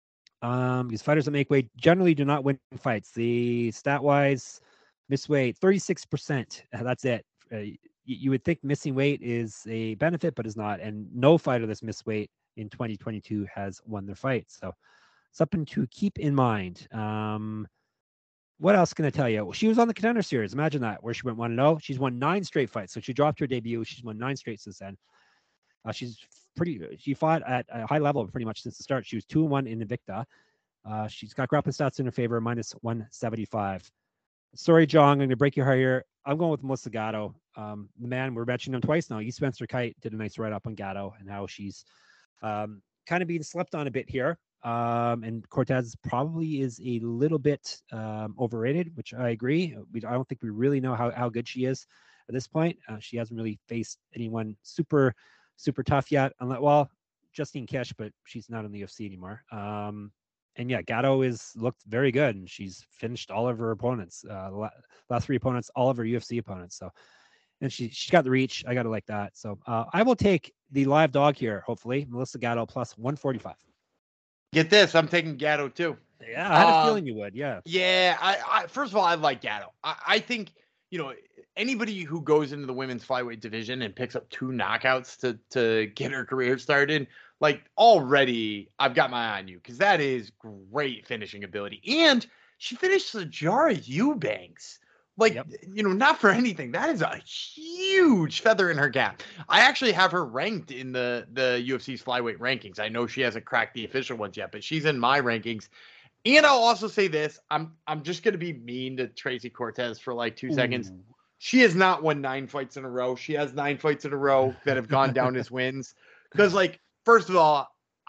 Um, these fighters that make weight generally do not win fights. The stat wise, miss weight thirty-six percent. That's it. Uh, you, you would think missing weight is a benefit, but it's not. And no fighter that's missed weight in twenty twenty-two has won their fight. So something to keep in mind. Um, what else can I tell you? Well, she was on the Contender Series. Imagine that, where she went one and oh. She's won nine straight fights. So she dropped her debut. She's won nine straight since then. Uh, she's pretty. She fought at a high level pretty much since the start. She was two and one in Invicta. Uh, she's got grappling stats in her favor, minus one seventy-five. Sorry, John, I'm going to break your heart here. I'm going with Melissa Gatto. Um, the man, we're mentioning him twice now. E. Spencer Kite did a nice write-up on Gatto and how she's um, kind of being slept on a bit here. Um, and Cortez probably is a little bit um, overrated, which I agree. We, I don't think we really know how, how good she is at this point. Uh, she hasn't really faced anyone super, super tough yet. Unless, well, Justine Kish, but she's not in the U F C anymore. Um, And yeah, Gatto is looked very good, and she's finished all of her opponents. Uh, the last three opponents, all of her U F C opponents. So, and she she's got the reach. I got to like that. So uh, I will take the live dog here. Hopefully, Melissa Gatto plus one forty-five. Get this, I'm taking Gatto too. Yeah, I had um, a feeling you would. Yeah. Yeah. I, I first of all, I like Gatto. I, I think you know anybody who goes into the women's flyweight division and picks up two knockouts to to get her career started. Like already, I've got my eye on you because that is great finishing ability. And she finished Sijara Eubanks. Like, yep. you know, not for anything. That is a huge feather in her cap. I actually have her ranked in the, the U F C's flyweight rankings. I know she hasn't cracked the official ones yet, but she's in my rankings. And I'll also say this. I'm I'm just going to be mean to Tracy Cortez for like two Ooh. seconds. She has not won nine fights in a row. She has nine fights in a row that have gone down as wins. Because, like, first of all,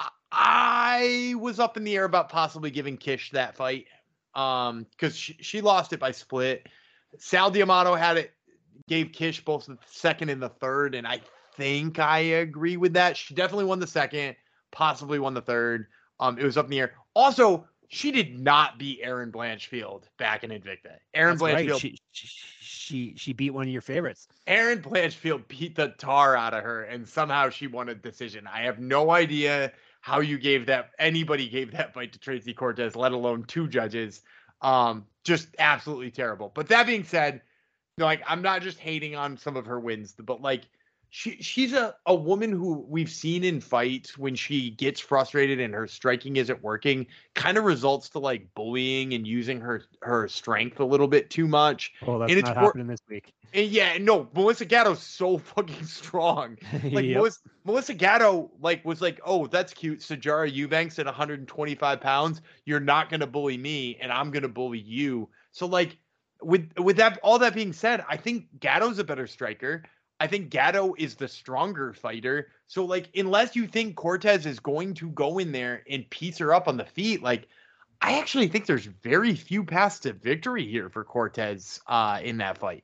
I was up in the air about possibly giving Kish that fight um, because she, she lost it by split. Sal D'Amato had it, gave Kish both the second and the third, and I think I agree with that. She definitely won the second, possibly won the third. Um, it was up in the air. Also, she did not beat Erin Blanchfield back in Invicta. Erin That's Blanchfield. Right. She, she she she beat one of your favorites. Erin Blanchfield beat the tar out of her, and somehow she won a decision. I have no idea how you gave that. Anybody gave that fight to Tracy Cortez, let alone two judges. Um, just absolutely terrible. But that being said, you know, like I'm not just hating on some of her wins, but like. She she's a, a woman who we've seen in fights when she gets frustrated and her striking isn't working, kind of results to like bullying and using her, her strength a little bit too much. Oh, that's and it's not happening this week. And yeah, no, Melissa Gatto's so fucking strong. Like Yep. Melissa, Melissa Gatto like was like, oh, that's cute. Sijara Eubanks at one hundred twenty-five pounds. You're not gonna bully me, and I'm gonna bully you. So like with with that all that being said, I think Gatto's a better striker. I think Gatto is the stronger fighter. So, like, unless you think Cortez is going to go in there and piece her up on the feet, like, I actually think there's very few paths to victory here for Cortez uh, in that fight.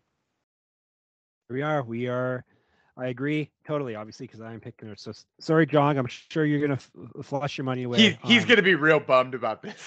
Here we are. We are. I agree totally, obviously, because I'm picking her. So sorry, John. I'm sure you're gonna f- flush your money away. He, he's on... gonna be real bummed about this,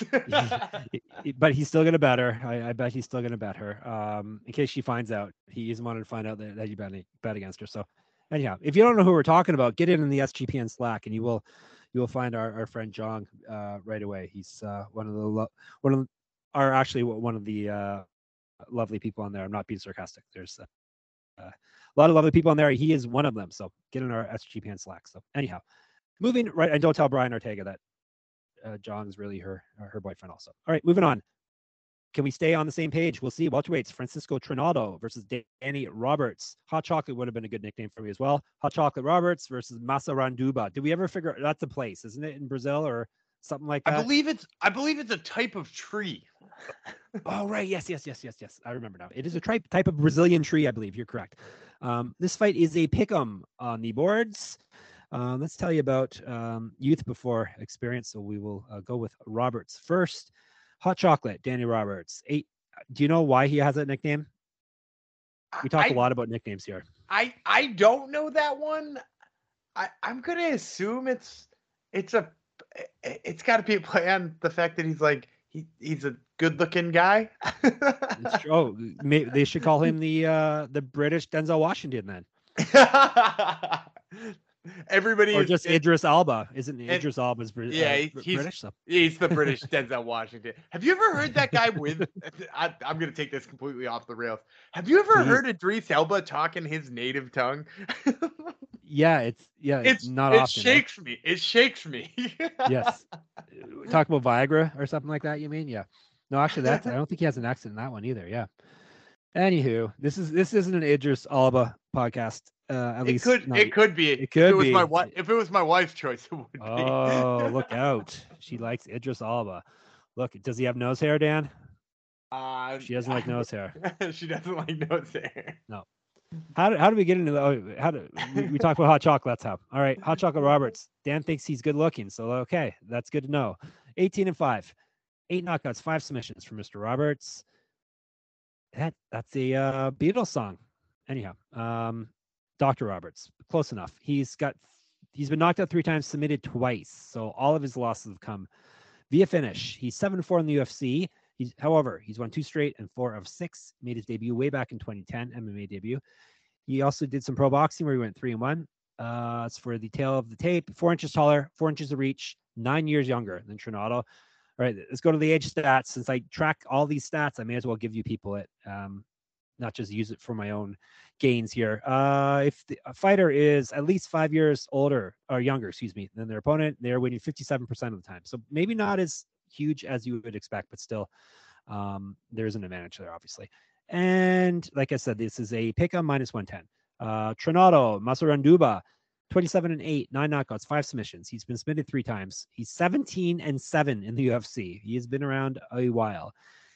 but he's still gonna bet her. I, I bet he's still gonna bet her. Um, in case she finds out, he isn't wanting to find out that, that you bet bet against her. So, anyhow, if you don't know who we're talking about, get in in the S G P N Slack, and you will you will find our, our friend John uh, right away. He's uh, one of the lo- one of the, are actually one of the uh, lovely people on there. I'm not being sarcastic. There's uh, uh, a lot of lovely people on there. He is one of them. So get in our S G P N Slack. So anyhow, moving right. And don't tell Brian Ortega that uh, John is really her her boyfriend also. All right, moving on. Can we stay on the same page? We'll see. Welterweights, Francisco Trinaldo versus Danny Roberts. Hot Chocolate would have been a good nickname for me as well. Hot Chocolate Roberts versus Masa Randuba. Did we ever figure that's a place, isn't it, in Brazil or something like I that. believe it's I believe it's a type of tree. Oh, right. Yes, yes, yes, yes, yes. I remember now. It is a type type of Brazilian tree, I believe. You're correct. Um, this fight is a pick'em on the boards. Uh, let's tell you about um, youth before experience. So we will uh, go with Roberts first. Hot Chocolate, Danny Roberts. Eight. Do you know why he has that nickname? We talk I, a lot about nicknames here. I I don't know that one. I I'm gonna assume it's it's a it's got to be a play on the fact that he's like he he's a good looking guy. It's true. Oh, may, they should call him the uh, the British Denzel Washington then. Everybody or is, just is, Idris Alba. Isn't and, Idris Alba's uh, yeah, he's, British? So. He's the British Denzel Washington. Have you ever heard that guy with? I, I'm going to take this completely off the rails. Have you ever Please. heard Idris Elba talking his native tongue? Yeah, it's yeah, it's not it often. shakes eh? me. It shakes me. Yes. Talk about Viagra or something like that. You mean? Yeah. No, actually, that's I don't think he has an accent in that one either. Yeah. Anywho, this is this isn't an Idris Alba podcast. Uh, at it least could not, it could be. It could if it was be. my wife. If it was my wife's choice, it would be. Oh, look out! She likes Idris Alba. Look, does he have nose hair, Dan? Uh, she doesn't like nose hair. She doesn't like nose hair. No. How do, how do we get into the? Oh, how do we, we talk about hot chocolate? That's how. All right, Hot Chocolate Roberts. Dan thinks he's good looking, so okay, that's good to know. eighteen and five, eight knockouts, five submissions for Mister Roberts. That that's a uh, Beatles song. Anyhow, um, Doctor Roberts, close enough. He's got he's been knocked out three times, submitted twice, so all of his losses have come via finish. He's seven and four in the U F C. He's, however, he's won two straight and four of six. Made his debut way back in twenty ten, M M A debut. He also did some pro boxing where he went three and one. Uh, it's for the tail of the tape. Four inches taller, four inches of reach, nine years younger than Trinaldo. All right, let's go to the age stats. Since I track all these stats, I may as well give you people it, um, not just use it for my own gains here. Uh, if the fighter is at least five years older or younger, excuse me, than their opponent, they're winning fifty-seven percent of the time. So maybe not as huge as you would expect, but still, um, there's an advantage there, obviously. And like I said, this is a pick on minus one ten. Uh, Trinaldo, Masuranduba, twenty-seven and eight, nine knockouts, five submissions. He's been submitted three times. He's seventeen and seven in the U F C. He has been around a while.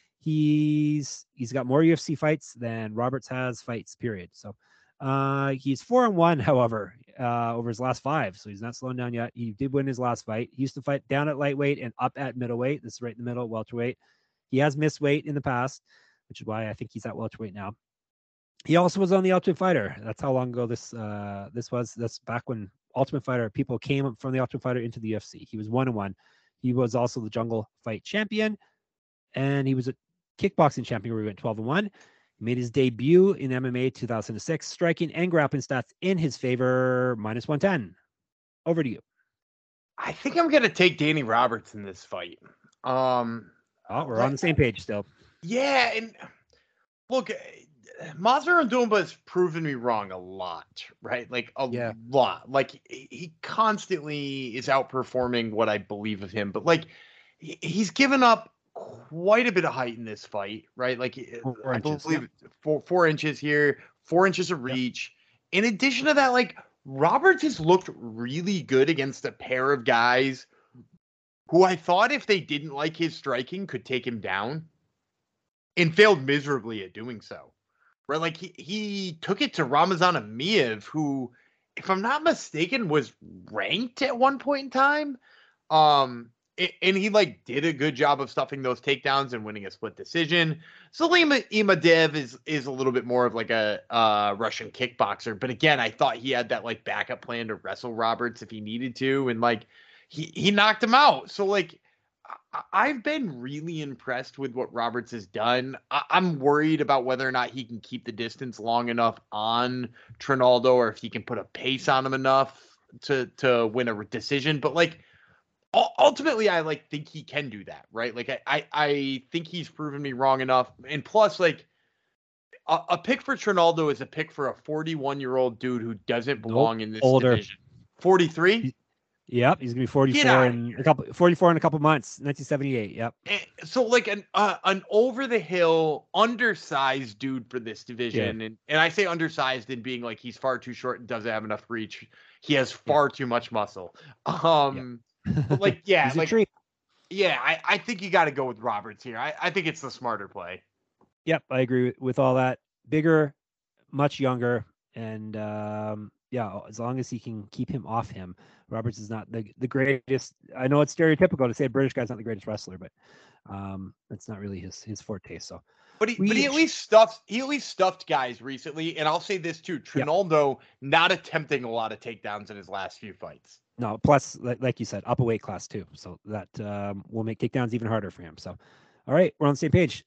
He's he's got more U F C fights than Roberts has fights, period. So uh, he's four and one, however, uh, over his last five. So he's not slowing down yet. He did win his last fight. He used to fight down at lightweight and up at middleweight. This is right in the middle, welterweight. He has missed weight in the past, which is why I think he's at welterweight now. He also was on the Ultimate Fighter. That's how long ago this uh, this was. That's back when Ultimate Fighter people came from the Ultimate Fighter into the U F C. He was one and one. He was also the Jungle Fight champion, and he was a kickboxing champion where he went twelve and one. He made his debut in M M A two thousand six, striking and grappling stats in his favor, minus one ten. Over to you. I think I'm gonna take Danny Roberts in this fight. Um, oh, we're on the same page still. Yeah, and look, Mazur Ndumba has proven me wrong a lot, right? Like a yeah. lot. Like he constantly is outperforming what I believe of him, but like he's given up quite a bit of height in this fight, right? Like four I inches, believe yeah. four four inches here, four inches of reach. Yep. In addition to that, like Roberts has looked really good against a pair of guys who I thought if they didn't like his striking could take him down, and failed miserably at doing so. Right? Like he, he took it to Ramazan Amiev, who, if I'm not mistaken, was ranked at one point in time. Um, and he like did a good job of stuffing those takedowns and winning a split decision. Salim Imadev is is a little bit more of like a uh, Russian kickboxer, but again, I thought he had that like backup plan to wrestle Roberts if he needed to, and like he he knocked him out. So like I, I've been really impressed with what Roberts has done. I, I'm worried about whether or not he can keep the distance long enough on Trinaldo, or if he can put a pace on him enough to to win a decision. But like. Ultimately, I like think he can do that, right? Like I, I, I think he's proven me wrong enough. And plus, like a, a pick for Trinaldo is a pick for a forty-one-year-old dude who doesn't belong nope, in this older. division. forty-three? Yep, he's gonna be forty-four in a couple, forty-four in a couple months. nineteen seventy-eight. Yep. And so, like an uh, an over the hill, undersized dude for this division, yeah. and and I say undersized in being like he's far too short and doesn't have enough reach. He has far yeah. too much muscle. Um. Yeah. But like, yeah, he's like, a tree. Yeah, I, I think you got to go with Roberts here. I, I think it's the smarter play. Yep, I agree with, with all that. Bigger, much younger, and um, yeah, as long as he can keep him off him. Roberts is not the the greatest. I know it's stereotypical to say a British guy's not the greatest wrestler, but um, that's not really his his forte. So, but he we, but he at least stuffed he at least stuffed guys recently, and I'll say this too: Trinaldo yep. not attempting a lot of takedowns in his last few fights. No, plus like, like you said, up a weight class too, so that um, will make takedowns even harder for him. So, all right, we're on the same page.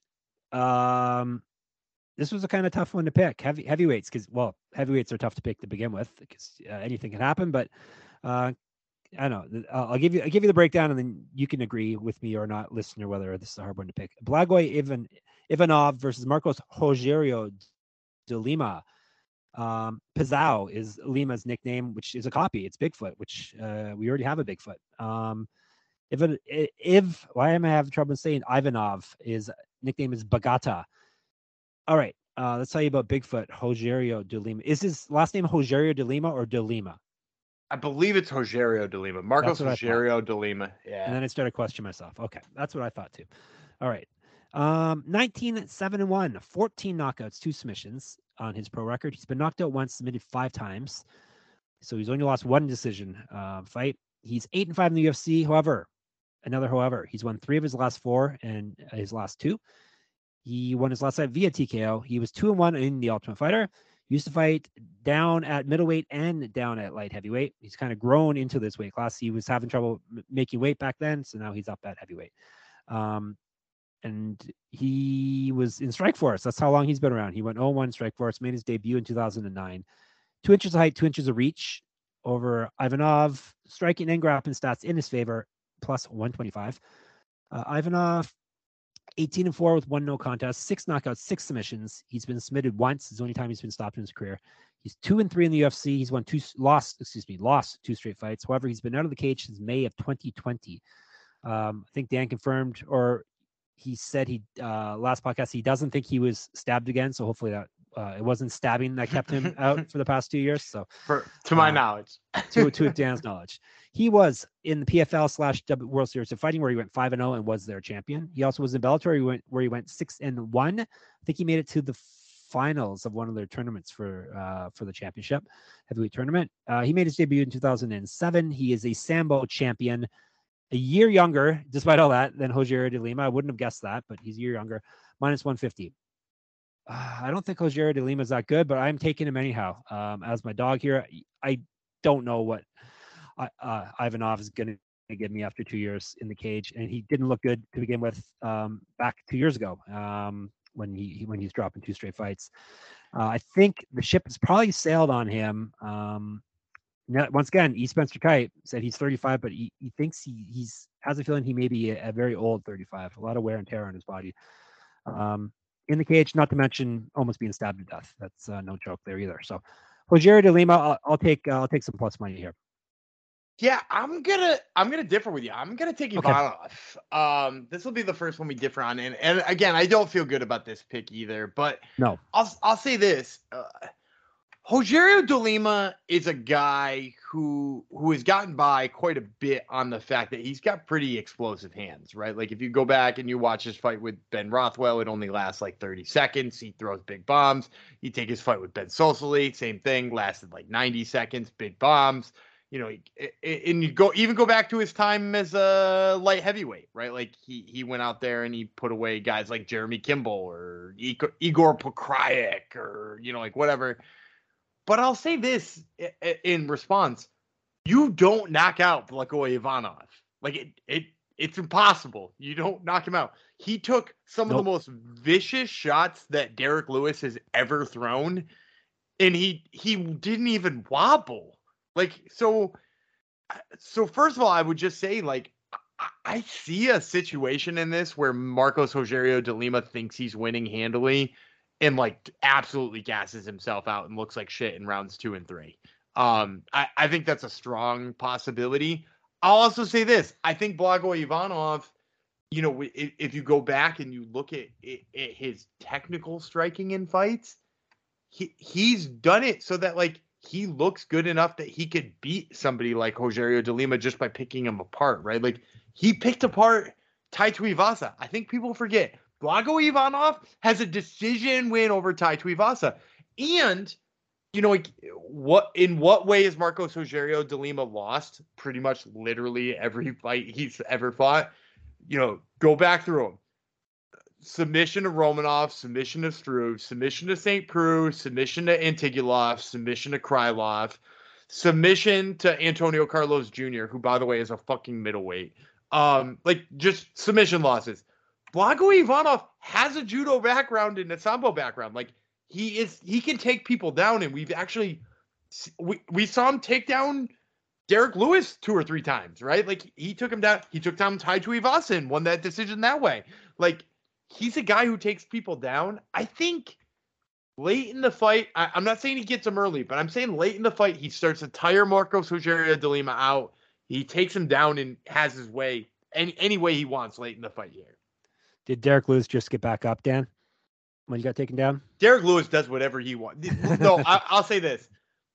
Um, this was a kind of tough one to pick. Heavy heavyweights, because well, heavyweights are tough to pick to begin with, because uh, anything can happen. But uh, I don't know. I'll give you I'll give you the breakdown, and then you can agree with me or not, listener, whether this is a hard one to pick. Blagoy Ivan Ivanov versus Marcos Rogerio de Lima. Um, Pizao is Lima's nickname, which is a copy. It's Bigfoot, which uh, we already have a Bigfoot. Um, if if why am I having trouble saying Ivanov? His nickname is Bagata. All right, uh, let's tell you about Bigfoot Rogerio de Lima. Is his last name Rogerio de Lima or de Lima? I believe it's Rogerio de Lima. Marcos Rogerio de Lima. Yeah. And then I started questioning myself. Okay, that's what I thought too. All right. Um, nineteen seven and one, fourteen knockouts, two submissions on his pro record. He's been knocked out once, submitted five times. So he's only lost one decision uh, fight. He's eight and five in the U F C. However, another however, he's won three of his last four and his last two. He won his last fight via T K O. He was two and one in the Ultimate Fighter. He used to fight down at middleweight and down at light heavyweight. He's kind of grown into this weight class. He was having trouble m- making weight back then, so now he's up at heavyweight. Um, and he was in Strikeforce. That's how long he's been around. He went oh and one in Strikeforce, made his debut in two thousand nine. Two inches of height, two inches of reach over Ivanov. Striking and grappling stats in his favor, plus one twenty-five. Uh, Ivanov, eighteen and four with one no contest, six knockouts, six submissions. He's been submitted once. It's the only time he's been stopped in his career. He's two and three in the U F C. He's won two, lost, excuse me, lost two straight fights. However, he's been out of the cage since May of twenty twenty. Um, I think Dan confirmed, or he said he uh, last podcast he doesn't think he was stabbed again. So hopefully that uh, it wasn't stabbing that kept him out for the past two years. So, for, to my uh, knowledge, to to Dan's knowledge, he was in the P F L slash World Series of Fighting where he went five and zero and was their champion. He also was in Bellator. He went where he went six and one. I think he made it to the finals of one of their tournaments for uh, for the championship heavyweight tournament. Uh, he made his debut in two thousand seven. He is a Sambo champion. A year younger, despite all that, than Rogerio de Lima. I wouldn't have guessed that, but he's a year younger. Minus one fifty. Uh, I don't think Rogerio de Lima is that good, but I'm taking him anyhow. Um, as my dog here, I don't know what uh, Ivanov is going to give me after two years in the cage, and he didn't look good to begin with um, back two years ago um, when he when he's dropping two straight fights. Uh, I think the ship has probably sailed on him. Um, Now, once again, E. Spencer Kite said he's thirty-five, but he, he thinks he he's has a feeling he may be a, a very old thirty-five. A lot of wear and tear on his body. Um, in the cage, not to mention almost being stabbed to death. That's uh, no joke there either. So, Rogerio de Lima, I'll, I'll take uh, I'll take some plus money here. Yeah, I'm gonna I'm gonna differ with you. I'm gonna take Ivanov. Okay. Um, this will be the first one we differ on, and and again, I don't feel good about this pick either. But no, I'll I'll say this. Uh, Rogerio de Lima is a guy who who has gotten by quite a bit on the fact that he's got pretty explosive hands, right? Like if you go back and you watch his fight with Ben Rothwell, it only lasts like thirty seconds. He throws big bombs. You take his fight with Ben Sosoli, same thing, lasted like ninety seconds, big bombs. You know, and you go even go back to his time as a light heavyweight, right? Like he he went out there and he put away guys like Jeremy Kimball or Igor Pokrayek or, you know, like whatever. But I'll say this in response: you don't knock out Blagoy Ivanov. Like it, it, it's impossible. You don't knock him out. He took some nope. of the most vicious shots that Derek Lewis has ever thrown, and he he didn't even wobble. Like so, so first of all, I would just say like I, I see a situation in this where Marcos Rogerio de Lima thinks he's winning handily. And like absolutely gasses himself out and looks like shit in rounds two and three. Um, I, I think that's a strong possibility. I'll also say this. I think Blagoy Ivanov, you know, if, if you go back and you look at, at his technical striking in fights, he he's done it so that like he looks good enough that he could beat somebody like Rogerio de Lima just by picking him apart, right? Like he picked apart Tai Tuivasa. I think people forget Blago Ivanov has a decision win over Tai Tuivasa. And, you know, like, what in what way is Marcos Rogerio de Lima lost? Pretty much literally every fight he's ever fought. You know, go back through them. Submission to Romanov, submission to Struve, submission to Saint Preux, submission to Antigulov, submission to Krylov, submission to Antonio Carlos Junior, who, by the way, is a fucking middleweight. Um, like, just submission losses. Blago Ivanov has a judo background and a sambo background. Like, he is, he can take people down, and we've actually, we, we saw him take down Derek Lewis two or three times, right? Like, he took him down, he took down Tai Tuivasa and won that decision that way. Like, he's a guy who takes people down. I think late in the fight, I, I'm not saying he gets him early, but I'm saying late in the fight, he starts to tire Marcos Rogerio de Lima out. He takes him down and has his way, any, any way he wants late in the fight here. Did Derek Lewis just get back up, Dan, when he got taken down? Derek Lewis does whatever he wants. No, I, I'll say this.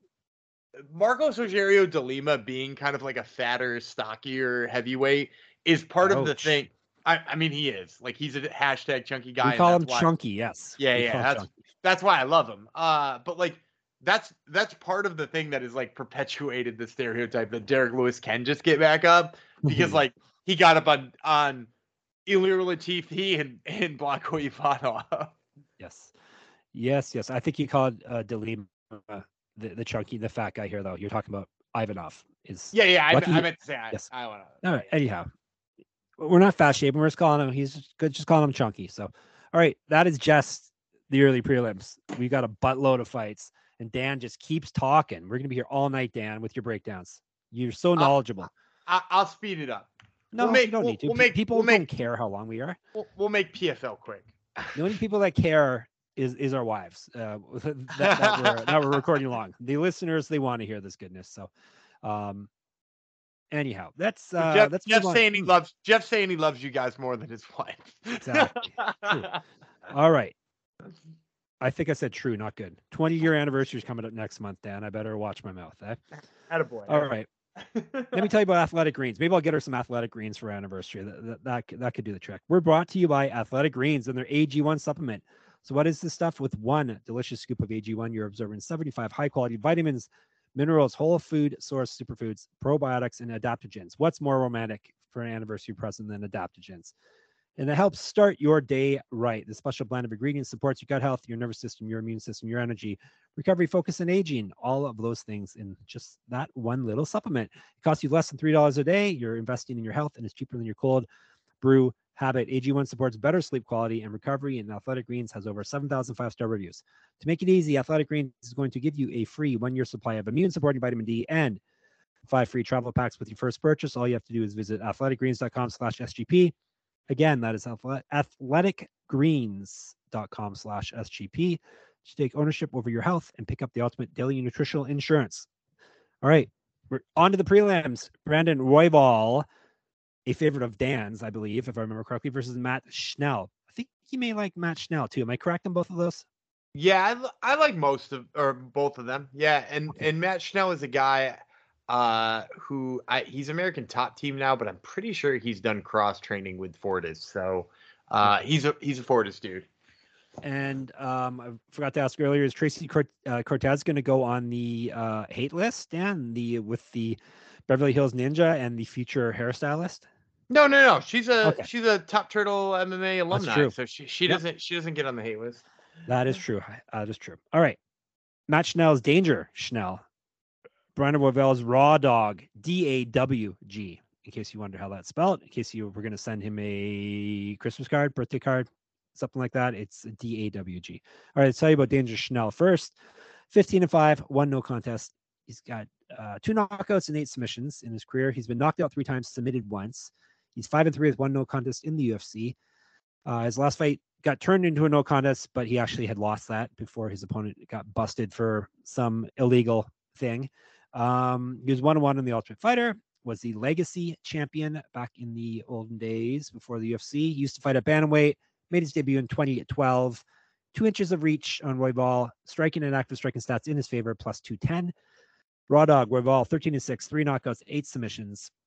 Marcos Rogerio de Lima being kind of like a fatter, stockier heavyweight is part Ouch. of the thing. I, I mean, he is. Like, he's a hashtag chunky guy. We call him why, chunky, yes. Yeah, we yeah. That's chunky. that's why I love him. Uh, but like that's that's part of the thing that is like perpetuated the stereotype that Derek Lewis can just get back up because like he got up on on Ilir Latifi and and Blago Ivanov. Yes, yes, yes. I think you called uh, De Lima uh, the the chunky, the fat guy here, though. You're talking about Ivanov. Is yeah, yeah. I, lucky- I meant to say I, Yes. I want to. All right. Anyhow, we're not fat shaming. We're just calling him. He's just good. Just calling him chunky. So, all right, that is just the early prelims. We got a buttload of fights, and Dan just keeps talking. We're gonna be here all night, Dan, with your breakdowns. You're so knowledgeable. I, I'll speed it up. no, we'll make- you don't we'll- need to. we'll Pe- make- people we'll don't make- care how long we are. We'll, we'll make P F L quick. The only people that care is is our wives. Uh, that, that, we're, that we're recording long. The listeners, they want to hear this goodness. So, um, anyhow, that's uh, Jeff, that's Jeff saying he loves Jeff saying he loves you guys more than his wife. Exactly. True. All right. I think I said true, not good. twenty year anniversary is coming up next month, Dan. I better watch my mouth. Eh? Attaboy. All right. Let me tell you about Athletic Greens. Maybe I'll get her some Athletic Greens for her anniversary. That, that, that, could- that could do the trick. We're brought to you by Athletic Greens and their A G one supplement. So what is this stuff? With one delicious scoop of A G one, you're absorbing seventy-five high-quality vitamins, minerals, whole food source superfoods, probiotics, and adaptogens. What's more romantic for an anniversary present than adaptogens? And it helps start your day right. The special blend of ingredients supports your gut health, your nervous system, your immune system, your energy, recovery, focus, and aging. All of those things in just that one little supplement. It costs you less than three dollars a day. You're investing in your health, and it's cheaper than your cold brew habit. A G one supports better sleep quality and recovery, and Athletic Greens has over seven thousand five-star reviews. To make it easy, Athletic Greens is going to give you a free one-year supply of immune-supporting vitamin D and five free travel packs with your first purchase. All you have to do is visit athleticgreens.com slash SGP. Again, that is athleticgreens.com slash SGP to take ownership over your health and pick up the ultimate daily nutritional insurance. All right, we're on to the prelims. Brandon Royval, a favorite of Dan's, I believe, if I remember correctly, versus Matt Schnell. I think he may like Matt Schnell too. Am I correct on both of those? Yeah, I, li- I like most of or both of them. Yeah, and Okay. and Matt Schnell is a guy uh who I he's American top team now, but I'm pretty sure he's done cross training with Fortis. So uh he's a he's a Fortis dude. And um, I forgot to ask earlier, is Tracy Cort- uh, Cortez going to go on the uh, hate list, Dan, the with the Beverly Hills Ninja and the future hairstylist? No, no, no. She's a Okay. she's a Top Turtle M M A alumni, true. so she she Yep. doesn't she doesn't get on the hate list. That is true. Uh, that is true. All right. Matt Schnell's Danger Schnell. Brandon Royval's Raw Dog, D A W G, in case you wonder how that's spelled, in case you were going to send him a Christmas card, birthday card, something like that. It's D A W G. All right, let's tell you about Danger Schnell first. fifteen and five, one no contest. He's got uh, two knockouts and eight submissions in his career. He's been knocked out three times, submitted once. He's five and three with one no contest in the U F C. Uh, his last fight got turned into a no contest, but he actually had lost that before his opponent got busted for some illegal thing. Um, he was one and one in the Ultimate Fighter, was the Legacy champion back in the olden days before the U F C. He used to fight at bantamweight, made his debut in twenty twelve, two inches of reach on Royval, striking and active striking stats in his favor, plus two ten. Raw Dog, Royval, thirteen and six, three knockouts, eight submissions.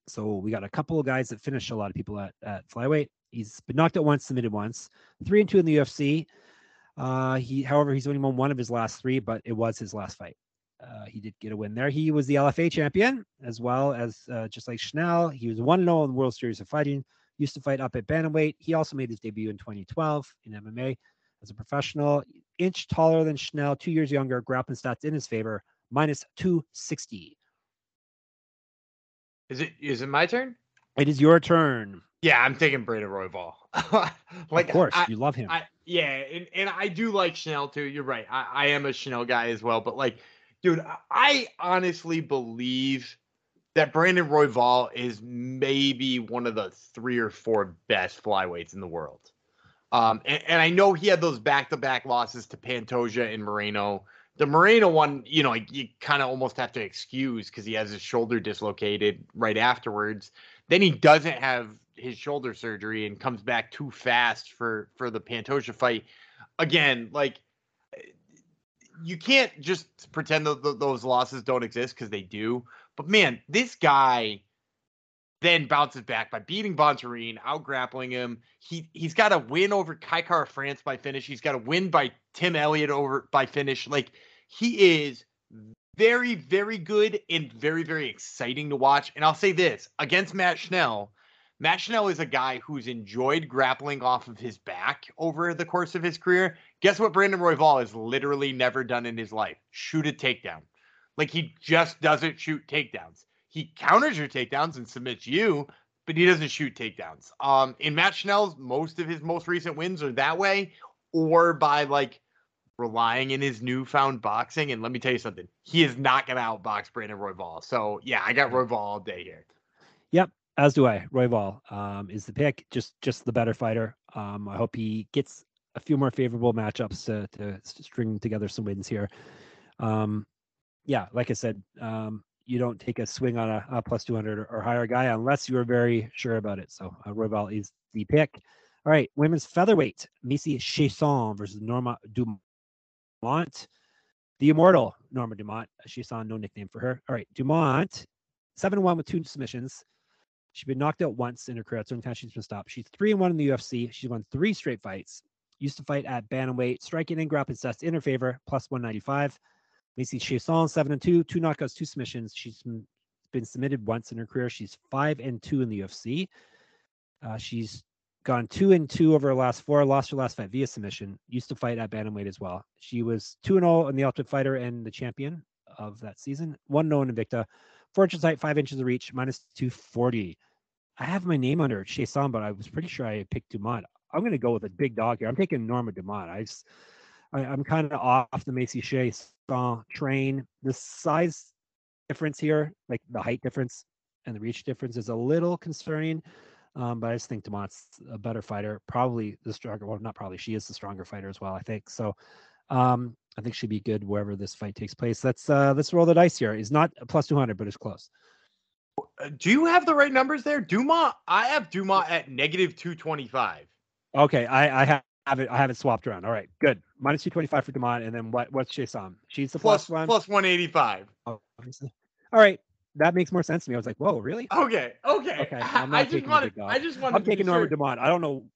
So we got a couple of guys that finished a lot of people at, at flyweight. He's been knocked out once, submitted once, three and two in the U F C. Uh, he, however, he's only won one of his last three, but it was his last fight. Uh, he did get a win there. He was the L F A champion, as well as uh, just like Schnell. He was one and oh in the World Series of Fighting. Used to fight up at bantamweight. He also made his debut in twenty twelve in M M A as a professional. Inch taller than Schnell, two years younger. Grappling stats in his favor, minus two sixty. Is it is it my turn? It is your turn. Yeah, I'm taking Brandon Royval. Like, of course, I, you love him. I, yeah, and, and I do like Schnell too. You're right. I, I am a Schnell guy as well. But like, dude, I honestly believe that Brandon Royval is maybe one of the three or four best flyweights in the world. Um, and, and I know he had those back-to-back losses to Pantoja and Moreno. The Moreno one, you know, you kind of almost have to excuse because he has his shoulder dislocated right afterwards. Then he doesn't have his shoulder surgery and comes back too fast for, for the Pantoja fight. Again, like, you can't just pretend that th- those losses don't exist because they do. But, man, this guy then bounces back by beating Bontarine, out-grappling him. He, he's got a win over Kai Kara France by finish. He's got a win by Tim Elliott over by finish. Like, he is very, very good and very, very exciting to watch. And I'll say this, against Matt Schnell, Matt Schnell is a guy who's enjoyed grappling off of his back over the course of his career. Guess what Brandon Royval has literally never done in his life? Shoot a takedown. Like, he just doesn't shoot takedowns. He counters your takedowns and submits you, but he doesn't shoot takedowns. Um, in Matt Schnell's, most of his most recent wins are that way, or by, like, relying in his newfound boxing. And let me tell you something, he is not going to outbox Brandon Royval. So, yeah, I got Royval all day here. Yep, as do I. Royval um, is the pick, just just the better fighter. Um, I hope he gets a few more favorable matchups to, to string together some wins here. Um, yeah, like I said, um, you don't take a swing on a, a plus two hundred or, or higher guy unless you are very sure about it. So uh, Royval is the pick. All right, women's featherweight, Macy Chiasson versus Norma Dumont. The immortal Norma Dumont. Chiasson, no nickname for her. All right, Dumont, seven and one with two submissions. She's been knocked out once in her career. That's the only time she's been stopped. She's three and one in the U F C. She's won three straight fights. Used to fight at bantamweight, striking and grappling stats in her favor, plus one ninety-five. Macy Chiasson, seven and two, two knockouts, two submissions. She's been, been submitted once in her career. She's five and two in the U F C. Uh, she's gone two and two over her last four. Lost her last fight via submission. Used to fight at bantamweight as well. She was two and zero in the Ultimate Fighter and the champion of that season. One no in Invicta. Four inches height, five inches of reach, minus two forty. I have my name under Chiasson, but I was pretty sure I picked Dumont. I'm going to go with a big dog here. I'm taking Norma Dumont. I just, I, I'm kind of off the Macy Chiasson train. The size difference here, like the height difference and the reach difference, is a little concerning. Um, but I just think Dumont's a better fighter, probably the stronger. Well, not probably. She is the stronger fighter as well, I think. So um, I think she'd be good wherever this fight takes place. Let's uh, let's roll the dice here. It's not a plus two hundred, but it's close. Do you have the right numbers there? Dumont, I have Dumont at negative two twenty-five. Okay, I, I have it. I have it swapped around. All right, good. Minus two twenty-five for Dumont, and then what? What's Chiasson? She's the plus, plus one. Plus one eighty-five. Oh, obviously. All right, that makes more sense to me. I was like, whoa, really? Okay, okay. Okay, I'm not I just wanted. I just wanted. I'm taking Norma Dumont. I don't know.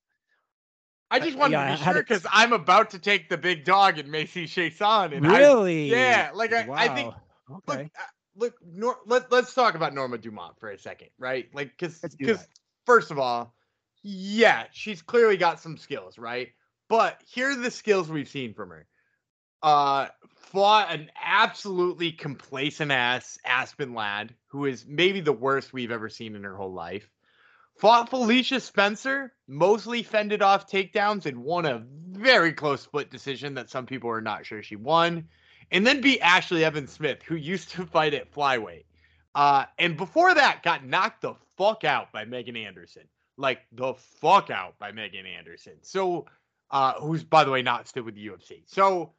I just wanted yeah, to be sure because it... I'm about to take the big dog in Macy Chiasson. And really? I, yeah, like I, wow. I think. Okay. Look, look Nor, let, let's talk about Norma Dumont for a second, right? Like, because because first of all, yeah, she's clearly got some skills, right? But here are the skills we've seen from her. Uh, fought an absolutely complacent ass Aspen Ladd, who is maybe the worst we've ever seen in her whole life. Fought Felicia Spencer, mostly fended off takedowns and won a very close split decision that some people are not sure she won. And then beat Ashley Evans Smith, who used to fight at flyweight. Uh, and before that, got knocked the fuck out by Megan Anderson. Like, the fuck out by Megan Anderson. So, uh, who's, by the way, not still with the U F C. So,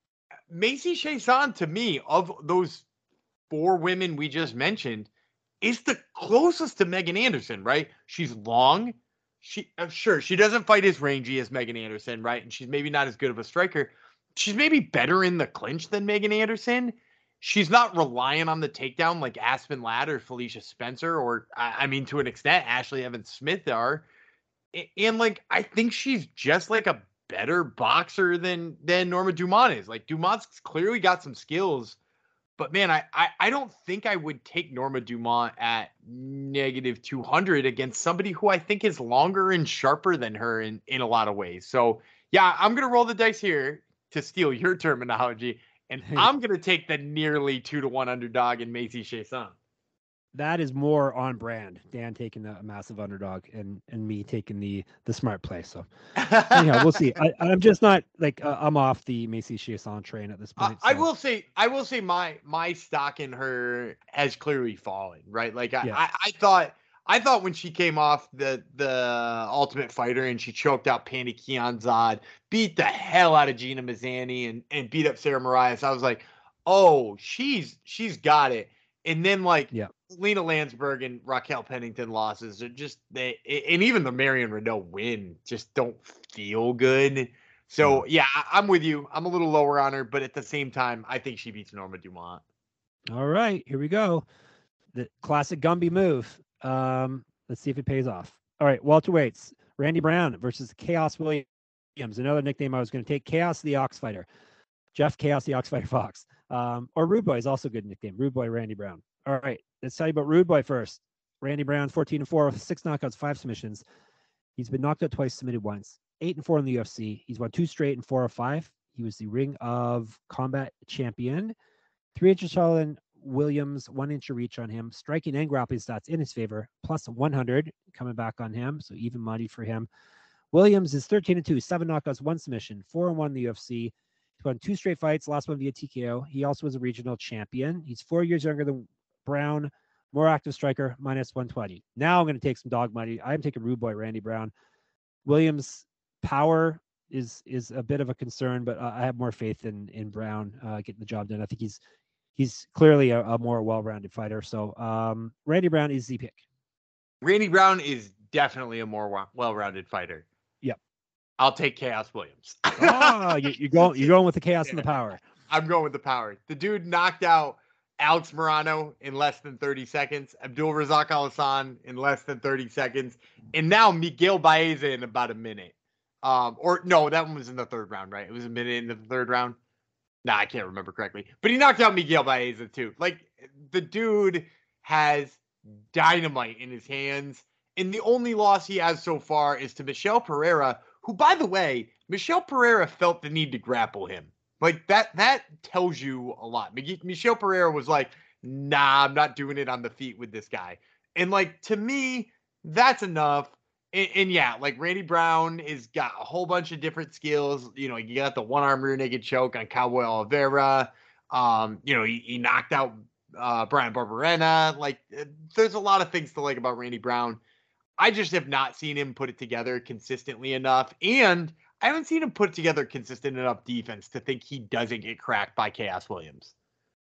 Macy Chiasson, to me, of those four women we just mentioned, is the closest to Megan Anderson, right? She's long. She uh, Sure, she doesn't fight as rangy as Megan Anderson, right? And she's maybe not as good of a striker. She's maybe better in the clinch than Megan Anderson. she's not relying on the takedown like Aspen Ladd or Felicia Spencer, or I, I mean, to an extent, Ashley Evans Smith are. And, and like, I think she's just like a better boxer than than Norma Dumont is. Like, Dumont's clearly got some skills, but man, I, I I don't think I would take Norma Dumont at negative two hundred against somebody who I think is longer and sharper than her in in a lot of ways. So yeah, I'm gonna roll the dice here to steal your terminology, and I'm gonna take the nearly two to one underdog in Macy Chiasson. That is more on brand. Dan taking the massive underdog, and and me taking the the smart play. So anyhow, we'll see. I, I'm just not like uh, I'm off the Macy Chiasson train at this point. I, so. I will say, I will say, my my stock in her has clearly fallen. Right, like I, Yeah. I, I thought. I thought when she came off the the Ultimate Fighter and she choked out Pandy Kianzad, beat the hell out of Gina Mazzani, and, and beat up Sarah Marias, I was like, oh, she's she's got it. And then like Yeah. Lena Landsberg and Raquel Pennington losses are just they, and even the Marion Renault win just don't feel good. So yeah, I, I'm with you. I'm a little lower on her, but at the same time, I think she beats Norma Dumont. All right, here we go. The classic Gumby move. Um, let's see if it pays off. All right, welterweights. Randy Brown versus Chaos Williams. Another nickname I was going to take. Chaos the Ox Fighter. Jeff Chaos the Ox Fighter Fox. Um, or Rude Boy is also a good nickname. Rude Boy Randy Brown. All right, let's tell you about Rude Boy first. Randy Brown, fourteen and four with six knockouts, five submissions. He's been knocked out twice, submitted once. Eight and four in the U F C. He's won two straight and four of five. He was the Ring of Combat champion. Three inches taller than Williams, one inch of reach on him. Striking and grappling stats in his favor, plus one hundred coming back on him, so even money for him. Williams is thirteen and two, seven knockouts, one submission, four and one in the U F C. He's won two straight fights, last one via T K O. He also was a regional champion. He's four years younger than Brown, more active striker, minus one twenty. Now I'm going to take some dog money. I'm taking Rude Boy Randy Brown. Williams' power is is a bit of a concern, but uh, I have more faith in in Brown uh, getting the job done. I think he's he's clearly a, a more well-rounded fighter. So um, Randy Brown is the pick. Randy Brown is definitely a more well-rounded fighter. Yep. I'll take Chaos Williams. Oh, you, you're going you're going with the chaos and the power. I'm going with the power. The dude knocked out Alex Morano in less than thirty seconds, Abdul Razak Al-Hassan in less than thirty seconds, and now Miguel Baeza in about a minute. Um, or no, that one was in the third round, right? It was a minute into the third round. Nah, I can't remember correctly. But he knocked out Miguel Baeza too. Like, the dude has dynamite in his hands. And the only loss he has so far is to Michel Pereira, who, by the way, Michel Pereira felt the need to grapple him. Like, that that tells you a lot. Michel Pereira was like, nah, I'm not doing it on the feet with this guy. And, like, to me, that's enough. And, and yeah, like Randy Brown has got a whole bunch of different skills. You know, you got the one arm rear naked choke on Cowboy Oliveira. Um, you know, he, he knocked out uh, Brian Barberena. Like, there's a lot of things to like about Randy Brown. I just have not seen him put it together consistently enough. And I haven't seen him put together consistent enough defense to think he doesn't get cracked by Chaos Williams.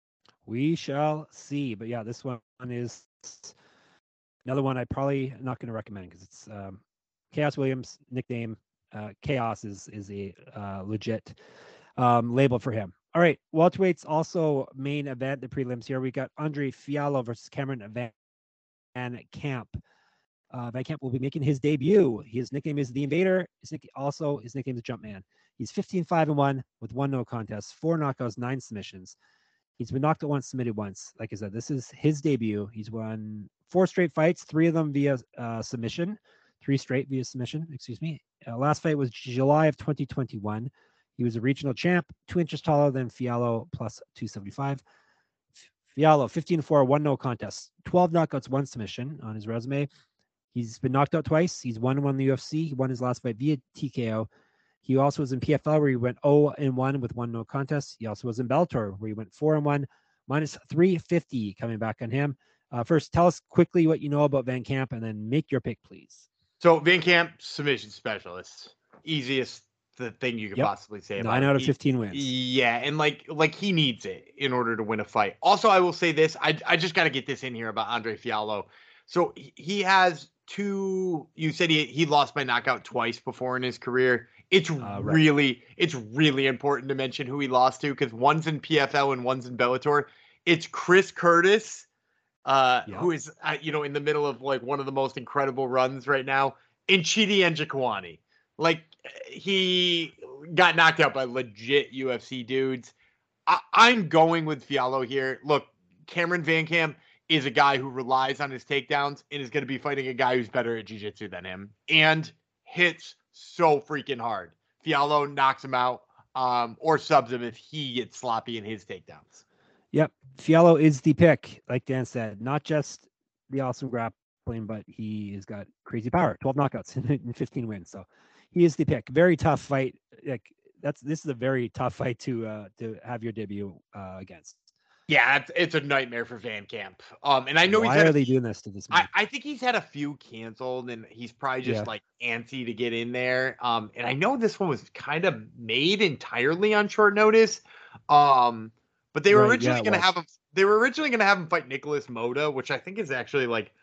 We shall see. But yeah, this one is another one I probably not going to recommend because it's um, Chaos Williams nickname. Uh, Chaos is is a uh, legit um, label for him. All right, welterweights also main event, the prelims here. We got Andre Fiallo versus Cameron Van, Van Camp. Uh, Van Camp will be making his debut. His nickname is the Invader. His nick- also his nickname is Jumpman. He's fifteen five and one with one no contest, four knockouts, nine submissions. He's been knocked out once, submitted once. Like I said, this is his debut. He's won four straight fights, three of them via uh, submission, three straight via submission, excuse me. Uh, last fight was July of twenty twenty-one. He was a regional champ, two inches taller than Fiallo, plus two seventy-five. Fiallo, fifteen four, one no contest, twelve knockouts, one submission on his resume. He's been knocked out twice. He's won one in the U F C. He won his last fight via T K O. He also was in P F L where he went oh and one with one no contest. He also was in Bellator where he went four and one, minus three fifty coming back on him. Uh, first, tell us quickly what you know about Van Camp and then make your pick, please. So Van Camp, submission specialist. Easiest the thing you could Yep. possibly say about Nine him. out of He- fifteen wins. Yeah, and like like he needs it in order to win a fight. Also, I will say this. I I just got to get this in here about Andre Fiallo. So he- he has two. You said he he lost by knockout twice before in his career. It's Uh, right. really it's really important to mention who he lost to because one's in P F L and one's in Bellator. It's Chris Curtis, uh, Yep. who is uh, you know in the middle of like one of the most incredible runs right now, and Chidi Njokuani. Like he got knocked out by legit U F C dudes. I, I'm going with Fialho here. Look, Cameron Van Camp is a guy who relies on his takedowns and is going to be fighting a guy who's better at jiu-jitsu than him and hits so freaking hard. Fialho knocks him out um, or subs him if he gets sloppy in his takedowns. Yep. Fialho is the pick, like Dan said, not just the awesome grappling, but he has got crazy power, twelve knockouts and fifteen wins. So he is the pick. Very tough fight. Like that's, this is a very tough fight to, uh, to have your debut uh, against. Yeah, it's, it's a nightmare for Van Camp. Um, and I know Why he's had are a they few, doing this to this man? I, I think he's had a few canceled, and he's probably just Yeah. like antsy to get in there. Um, and I know this one was kind of made entirely on short notice. Um, but they were Right, originally yeah, it going to was. have him. They were originally going to have him fight Nicholas Moda, which I think is actually like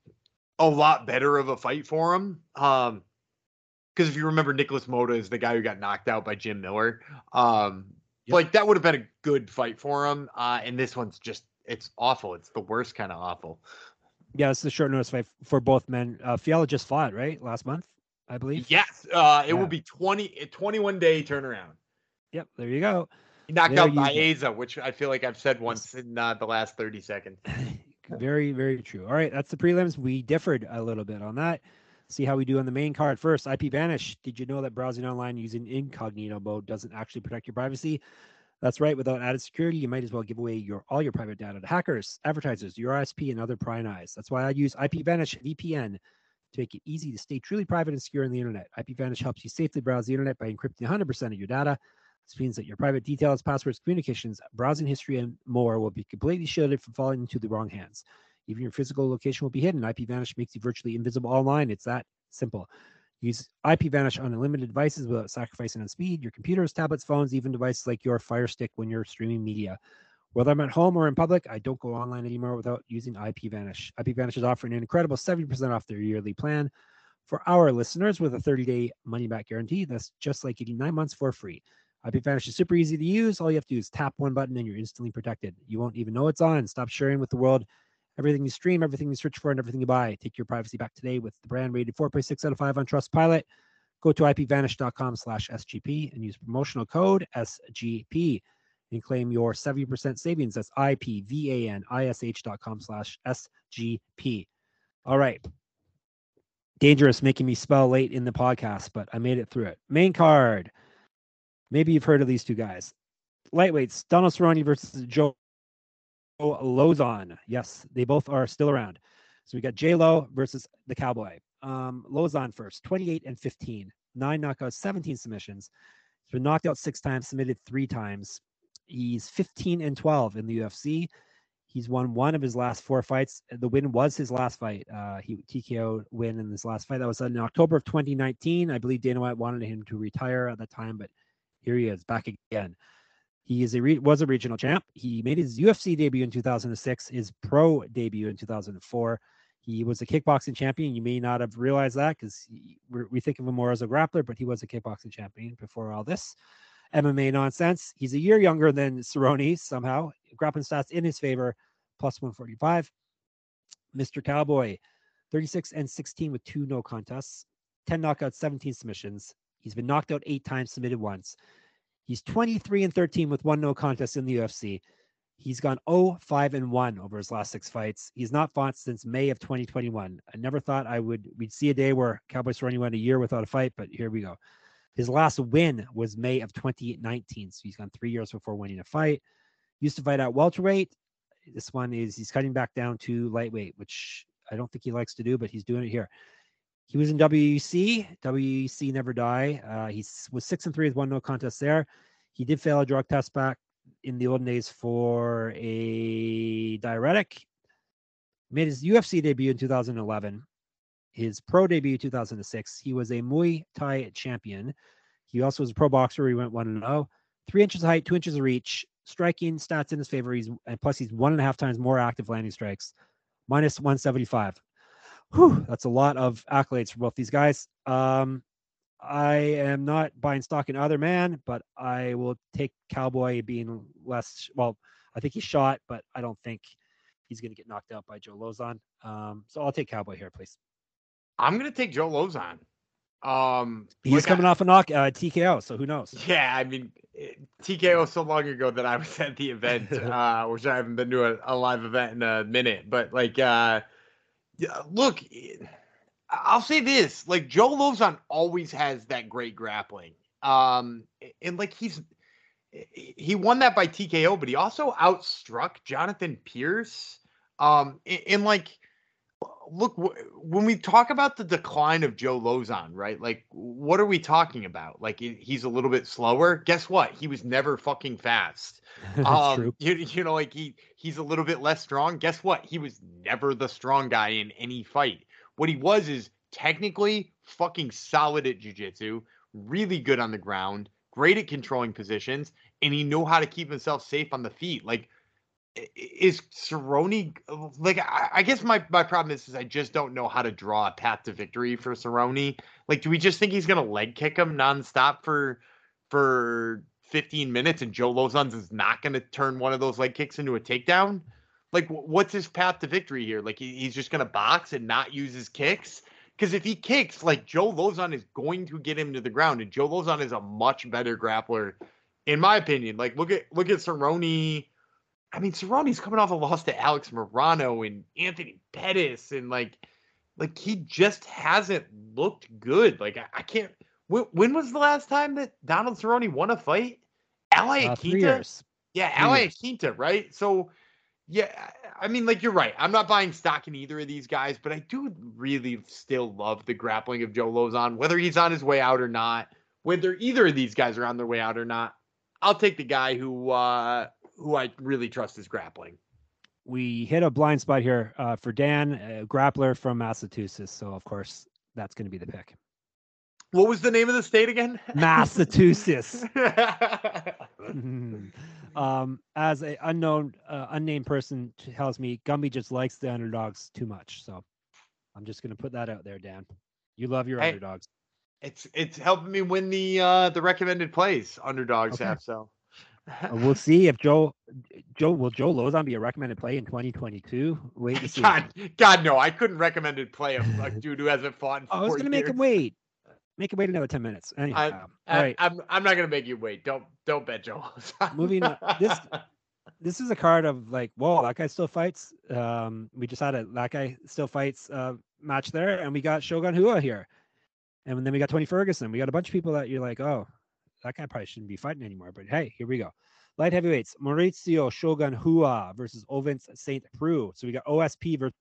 a lot better of a fight for him. Um, because if you remember, Nicholas Moda is the guy who got knocked out by Jim Miller. Um, Yep. like that would have been a good fight for him. Uh, and this one's just it's awful. It's the worst kind of awful. Yeah, it's the short notice fight for both men. Uh, Fialho just fought, right? Last month, I believe. Yes, uh, it Yeah. will be twenty, twenty-one day turnaround. Yep, there you go. He knocked There out you go. Baeza, which I feel like I've said once in uh, the last thirty seconds. Very, very true. All right, that's the prelims. We differed a little bit on that. See how we do on the main card first. I P Vanish. Did you know that browsing online using incognito mode doesn't actually protect your privacy? That's right. Without added security, you might as well give away your all your private data to hackers, advertisers, your I S P, and other prying eyes. That's why I use I P Vanish V P N to make it easy to stay truly private and secure on the internet. I P Vanish helps you safely browse the internet by encrypting one hundred percent of your data. This means that your private details, passwords, communications, browsing history, and more will be completely shielded from falling into the wrong hands. Even your physical location will be hidden. I P Vanish makes you virtually invisible online. It's that simple. Use I P Vanish on unlimited devices without sacrificing on speed. Your computers, tablets, phones, even devices like your Fire Stick when you're streaming media. Whether I'm at home or in public, I don't go online anymore without using I P Vanish. I P Vanish is offering an incredible seventy percent off their yearly plan for our listeners with a thirty-day money-back guarantee. That's just like getting nine months for free. I P Vanish is super easy to use. All you have to do is tap one button and you're instantly protected. You won't even know it's on. Stop sharing with the world everything you stream, everything you search for, and everything you buy. Take your privacy back today with the brand rated four point six out of five on Trustpilot. Go to ipvanish.com slash SGP and use promotional code S G P and claim your seventy percent savings. That's ipvanish.com slash SGP. All right. Dangerous making me spell late in the podcast, but I made it through it. Main card. Maybe you've heard of these two guys. Lightweights, Donald Cerrone versus Joe Lauzon. Yes, they both are still around. So we got J-Lo versus the Cowboy. Um, Lauzon first, twenty-eight and fifteen, nine knockouts, seventeen submissions. He's been knocked out six times, submitted three times. He's fifteen and twelve in the U F C. He's won one of his last four fights. The win was his last fight. Uh, he T K O win in this last fight. That was in October of twenty nineteen. I believe Dana White wanted him to retire at that time, but here he is back again. He is a re- was a regional champ. He made his U F C debut in two thousand six, his pro debut in two thousand four. He was a kickboxing champion. You may not have realized that because we think of him more as a grappler, but he was a kickboxing champion before all this M M A nonsense. He's a year younger than Cerrone somehow. Grappling stats in his favor, plus one forty-five. Mister Cowboy, thirty-six and sixteen with two no contests, ten knockouts, seventeen submissions. He's been knocked out eight times, submitted once. He's twenty-three and thirteen with one no contest in the U F C. He's gone oh, five and one over his last six fights. He's not fought since May of twenty twenty-one. I never thought I would we'd see a day where Cowboy Cerrone went a year without a fight, but here we go. His last win was May of twenty nineteen, so he's gone three years before winning a fight. Used to fight at welterweight. This one is he's cutting back down to lightweight, which I don't think he likes to do, but he's doing it here. He was in W E C. W E C never die. Uh, he was six and three with one no contest there. He did fail a drug test back in the olden days for a diuretic. Made his U F C debut in two thousand eleven. His pro debut in two thousand six. He was a Muay Thai champion. He also was a pro boxer. He went one and oh. Three inches of height, two inches of reach. Striking stats in his favor. He's and plus he's one and a half times more active landing strikes. Minus one seventy-five. Whew, that's a lot of accolades for both these guys. Um, I am not buying stock in either man, but I will take Cowboy being less. Well, I think he's shot, but I don't think he's going to get knocked out by Joe Lauzon. Um, so I'll take Cowboy here, please. I'm going to take Joe Lauzon. Um, he's like coming I, off a knock uh, T K O, so who knows? Yeah, I mean, T K O so long ago that I was at the event, uh, which I haven't been to a, a live event in a minute. But like, uh, yeah, look, I'll say this: like Joe Lauzon always has that great grappling, um, and like he's he won that by T K O, but he also outstruck Jonathan Pierce, um, and, and like. Look, when we talk about the decline of Joe Lauzon, right? Like, what are we talking about? Like, he's a little bit slower. Guess what? He was never fucking fast. um, true. You, you know, like he he's a little bit less strong. Guess what? He was never the strong guy in any fight. What he was is technically fucking solid at jiu-jitsu, really good on the ground, great at controlling positions, and he knew how to keep himself safe on the feet. Like, is Cerrone like? I, I guess my, my problem is, is I just don't know how to draw a path to victory for Cerrone. Like, do we just think he's gonna leg kick him nonstop for for fifteen minutes, and Joe Lauzon is not gonna turn one of those leg kicks into a takedown? Like, what's his path to victory here? Like, he, he's just gonna box and not use his kicks? Because if he kicks, like Joe Lauzon is going to get him to the ground, and Joe Lauzon is a much better grappler, in my opinion. Like, look at look at Cerrone. I mean, Cerrone's coming off a loss to Alex Morano and Anthony Pettis, and like, like he just hasn't looked good. Like, I, I can't. When, when was the last time that Donald Cerrone won a fight? Ally uh, Aquinta? Three years. Yeah, Ally Aquinta, right? So, yeah, I mean, like you're right. I'm not buying stock in either of these guys, but I do really still love the grappling of Joe Lauzon, whether he's on his way out or not. Whether either of these guys are on their way out or not, I'll take the guy who. Uh, who I really trust is grappling. We hit a blind spot here uh, for Dan, a grappler from Massachusetts. So, of course, that's going to be the pick. What was the name of the state again? Massachusetts. um, as an unknown, uh, unnamed person tells me, Gumby just likes the underdogs too much. So I'm just going to put that out there, Dan. You love your hey, underdogs. It's it's helping me win the uh, the recommended plays underdogs okay. have. So. We'll see if Joe, Joe will Joe Lauzon be a recommended play in twenty twenty-two. Wait to see. God, God, no! I couldn't recommended play a, a dude who hasn't fought in four I was going to make him wait. Make him wait another ten minutes. Anyhow, I, um, I, all right. I'm I'm not going to make you wait. Don't don't bet Joe Lauzon. Moving on. This this is a card of like, whoa, that guy still fights. Um, we just had a that guy still fights uh, match there, and we got Shogun Rua here, and then we got Tony Ferguson. We got a bunch of people that you're like, oh. That guy probably shouldn't be fighting anymore, but hey, here we go. Light heavyweights, Mauricio Shogun Rua versus Ovince Saint Preux. So we got O S P versus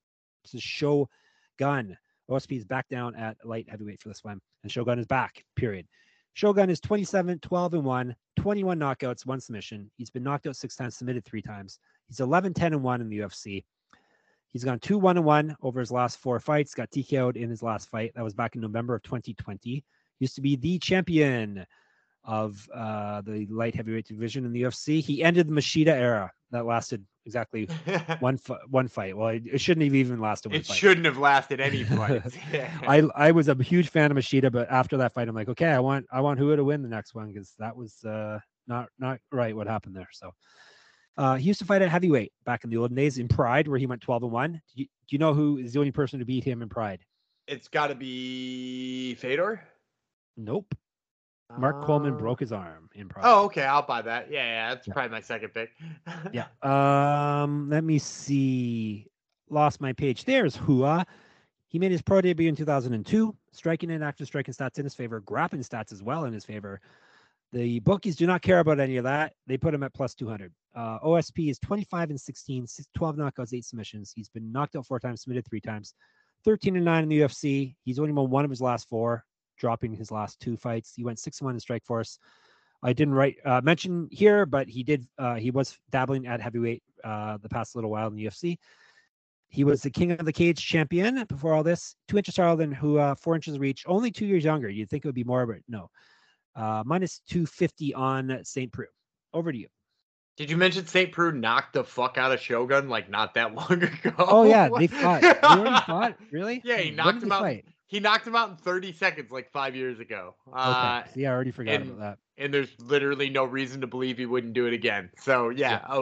Shogun. O S P is back down at light heavyweight for this one, and Shogun is back, period. Shogun is twenty-seven, twelve, and one, twenty-one knockouts, one submission. He's been knocked out six times, submitted three times. He's eleven, ten, and one in the U F C. He's gone two, one, and one over his last four fights, got T K O'd in his last fight. That was back in November of twenty twenty. Used to be the champion of uh, the light heavyweight division in the U F C. He ended the Machida era that lasted exactly one f- one fight. Well, it, it shouldn't have even lasted one it fight. It shouldn't have lasted any fight. I I was a huge fan of Machida, but after that fight, I'm like, okay, I want I want Rua to win the next one because that was uh, not not right what happened there. So uh, he used to fight at heavyweight back in the olden days in Pride, where he went twelve and one. Do you, do you know who is the only person to beat him in Pride? It's got to be Fedor. Nope. Mark uh, Coleman broke his arm in Pride. Oh, okay. I'll buy that. Yeah, yeah. That's yeah. probably my second pick. yeah. Um. Let me see. Lost my page. There's Rua. He made his pro debut in two thousand two. Striking and active striking stats in his favor. Grappling stats as well in his favor. The bookies do not care about any of that. They put him at plus two hundred. Uh, O S P is twenty-five and sixteen, twelve knockouts, eight submissions. He's been knocked out four times, submitted three times. thirteen and nine in the U F C. He's only won one of his last four, dropping his last two fights. He went six and one in Strikeforce. I didn't write uh, mention here, but he did. Uh, he was dabbling at heavyweight uh, the past little while in the U F C. He was the King of the Cage champion before all this. Two inches taller than who, uh, four inches reach. Only two years younger. You'd think it would be more, but no. Uh, minus two fifty on Saint Preux. Over to you. Did you mention Saint Preux knocked the fuck out of Shogun like not that long ago? Oh yeah, they fought. They already fought. Really? Yeah, he knocked him out. Fight? He knocked him out in thirty seconds, like five years ago. Uh, okay. See, I already forgot and, about that. And there's literally no reason to believe he wouldn't do it again. So yeah, yeah. oh, it,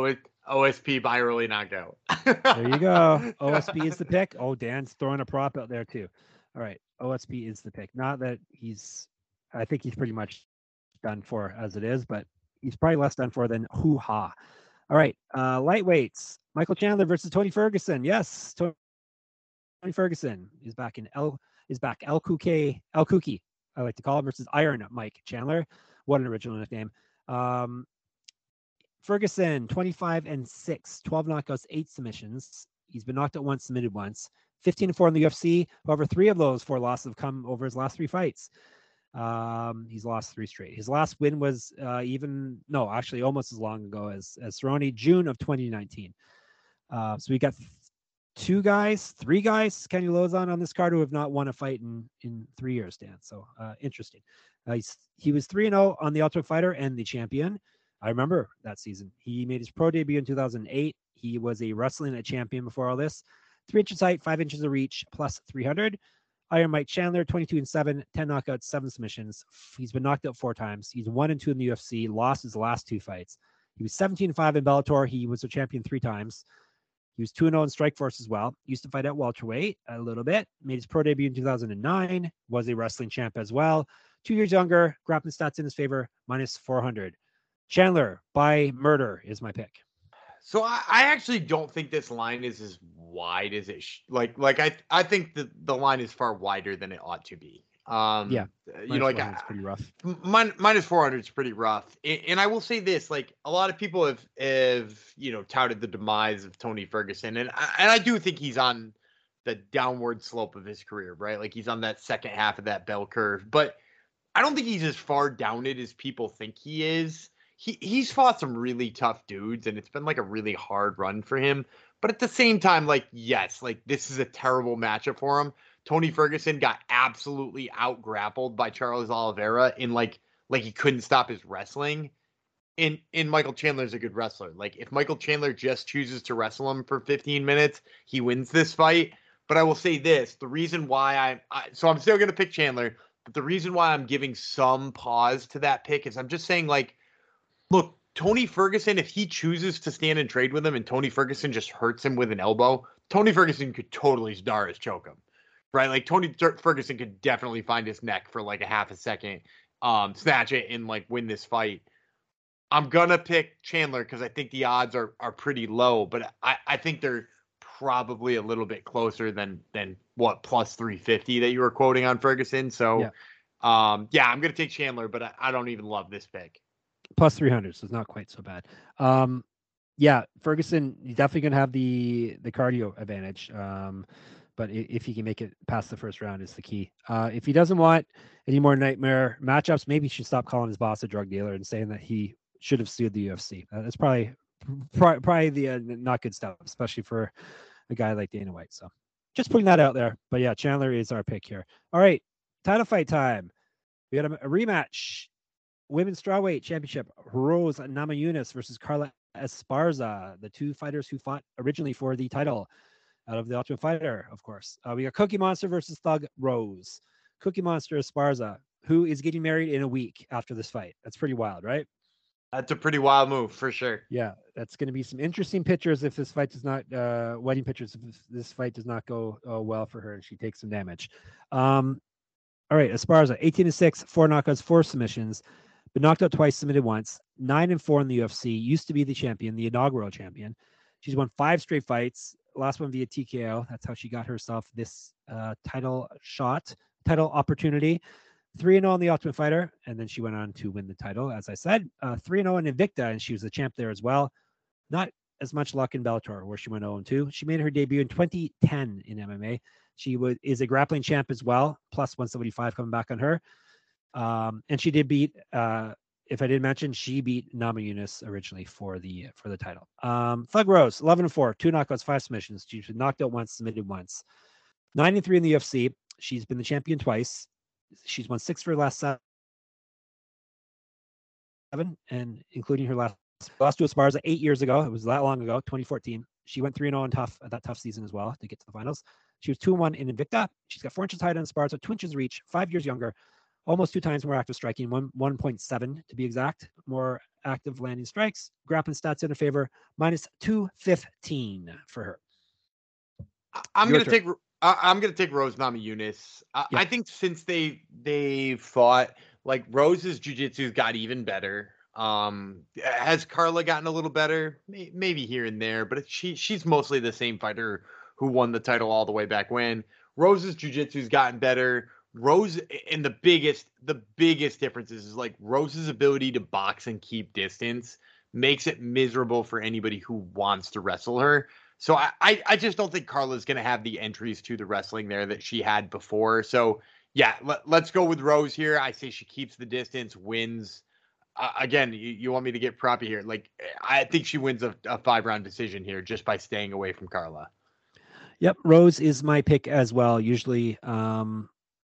O S P by early knockout. There you go. O S P is the pick. Oh, Dan's throwing a prop out there too. All right. O S P is the pick. Not that he's, I think he's pretty much done for as it is, but he's probably less done for than Hoo Ha. All right. Uh, lightweights. Michael Chandler versus Tony Ferguson. Yes. Tony Ferguson is back in L is back. El Kuki, El Kuki, I like to call him, versus Iron Mike Chandler. What an original nickname. Um, Ferguson, twenty-five and six, twelve knockouts, eight submissions. He's been knocked out once, submitted once. fifteen and four in the U F C. However, three of those four losses have come over his last three fights. Um, he's lost three straight. His last win was uh, even, no, actually almost as long ago as, as Cerrone, June of twenty nineteen. Uh, so we got th- two guys, three guys, Kenny Lozon on this card who have not won a fight in, in three years, Dan. So uh, interesting. Uh, he's, he was three and oh on the Ultimate Fighter and the champion. I remember that season. He made his pro debut in two thousand eight. He was a wrestling a champion before all this. Three inches height, five inches of reach, plus three hundred. Iron Mike Chandler, twenty-two and seven, ten knockouts, seven submissions. He's been knocked out four times. He's one and two in the U F C, lost his last two fights. He was seventeen and five in Bellator. He was a champion three times. He was two and oh in Strikeforce as well. Used to fight at welterweight a little bit. Made his pro debut in two thousand nine. Was a wrestling champ as well. Two years younger. Grappling stats in his favor, minus four hundred. Chandler by murder is my pick. So I, I actually don't think this line is as wide as it sh- like like I I think the the line is far wider than it ought to be. Um, yeah, you know, like it's pretty rough. Min, minus four hundred is pretty rough. And, and I will say this: like a lot of people have have you know touted the demise of Tony Ferguson, and I, and I do think he's on the downward slope of his career, right? Like he's on that second half of that bell curve, but I don't think he's as far down it as people think he is. He he's fought some really tough dudes, and it's been like a really hard run for him. But at the same time, like, yes, like this is a terrible matchup for him. Tony Ferguson got absolutely out grappled by Charles Oliveira in like like he couldn't stop his wrestling. And and Michael Chandler's a good wrestler. Like if Michael Chandler just chooses to wrestle him for fifteen minutes, he wins this fight. But I will say this: the reason why I, I so I'm still gonna pick Chandler, but the reason why I'm giving some pause to that pick is I'm just saying like. Look, Tony Ferguson, if he chooses to stand and trade with him and Tony Ferguson just hurts him with an elbow, Tony Ferguson could totally Zdaras choke him, right? Like Tony Ferguson could definitely find his neck for like a half a second, um, snatch it and like win this fight. I'm going to pick Chandler because I think the odds are are pretty low, but I, I think they're probably a little bit closer than, than what, plus three fifty that you were quoting on Ferguson. So, yeah, um, yeah I'm going to take Chandler, but I, I don't even love this pick. Plus three hundred, so it's not quite so bad. Um, yeah, Ferguson, he's definitely going to have the the cardio advantage. Um, but if he can make it past the first round is the key. Uh, if he doesn't want any more nightmare matchups, maybe he should stop calling his boss a drug dealer and saying that he should have sued the U F C. Uh, that's probably probably, probably the uh, not good stuff, especially for a guy like Dana White. So just putting that out there. But yeah, Chandler is our pick here. All right, title fight time. We got a, a rematch. Women's Strawweight Championship, Rose Namajunas versus Carla Esparza, the two fighters who fought originally for the title out of the Ultimate Fighter, of course. Uh, we got Cookie Monster versus Thug Rose. Cookie Monster Esparza, who is getting married in a week after this fight. That's pretty wild, right? That's a pretty wild move, for sure. Yeah, that's going to be some interesting pictures if this fight does not, uh, wedding pictures, if this fight does not go uh, well for her and she takes some damage. Um, all right, Esparza, eighteen and six, four knockouts, four submissions. Been knocked out twice, submitted once. Nine and four in the U F C. Used to be the champion, the inaugural champion. She's won five straight fights. Last one via T K O. That's how she got herself this uh, title shot, title opportunity. Three and zero in the Ultimate Fighter, and then she went on to win the title. As I said, uh, three and zero in Invicta, and she was the champ there as well. Not as much luck in Bellator, where she went zero and two. She made her debut in twenty ten in M M A. She was is a grappling champ as well, plus one seventy-five coming back on her. Um, and she did beat, uh, if I didn't mention, she beat Namajunas originally for the for the title. Um, Thug Rose, eleven and four, two knockouts, five submissions. She's been knocked out once, submitted once. nine and three in the U F C. She's been the champion twice. She's won six for her last seven, and including her last lost to Esparza eight years ago. It was that long ago, twenty fourteen. She went three and zero in tough at that tough season as well to get to the finals. She was two and one in Invicta. She's got four inches height on Esparza, two inches reach, five years younger. Almost two times more active striking, one one point seven to be exact, more active landing strikes. Grappling stats in her favor, minus two fifteen for her. I'm Your gonna turn. take. I- I'm gonna take Rose Namajunas. I, Yeah. I think since they they fought, like Rose's jiu-jitsu's got even better. Um, has Carla gotten a little better? May- Maybe here and there, but she she's mostly the same fighter who won the title all the way back when. Rose's jiu-jitsu's gotten better. Rose, and the biggest the biggest difference is, is like Rose's ability to box and keep distance makes it miserable for anybody who wants to wrestle her. So I, I, I just don't think Carla's going to have the entries to the wrestling there that she had before. So, yeah, let, let's go with Rose here. I say she keeps the distance, wins. Uh, again, you, you want me to get proppy here. Like, I think she wins a, a five-round decision here just by staying away from Carla. Yep, Rose is my pick as well. Usually, um,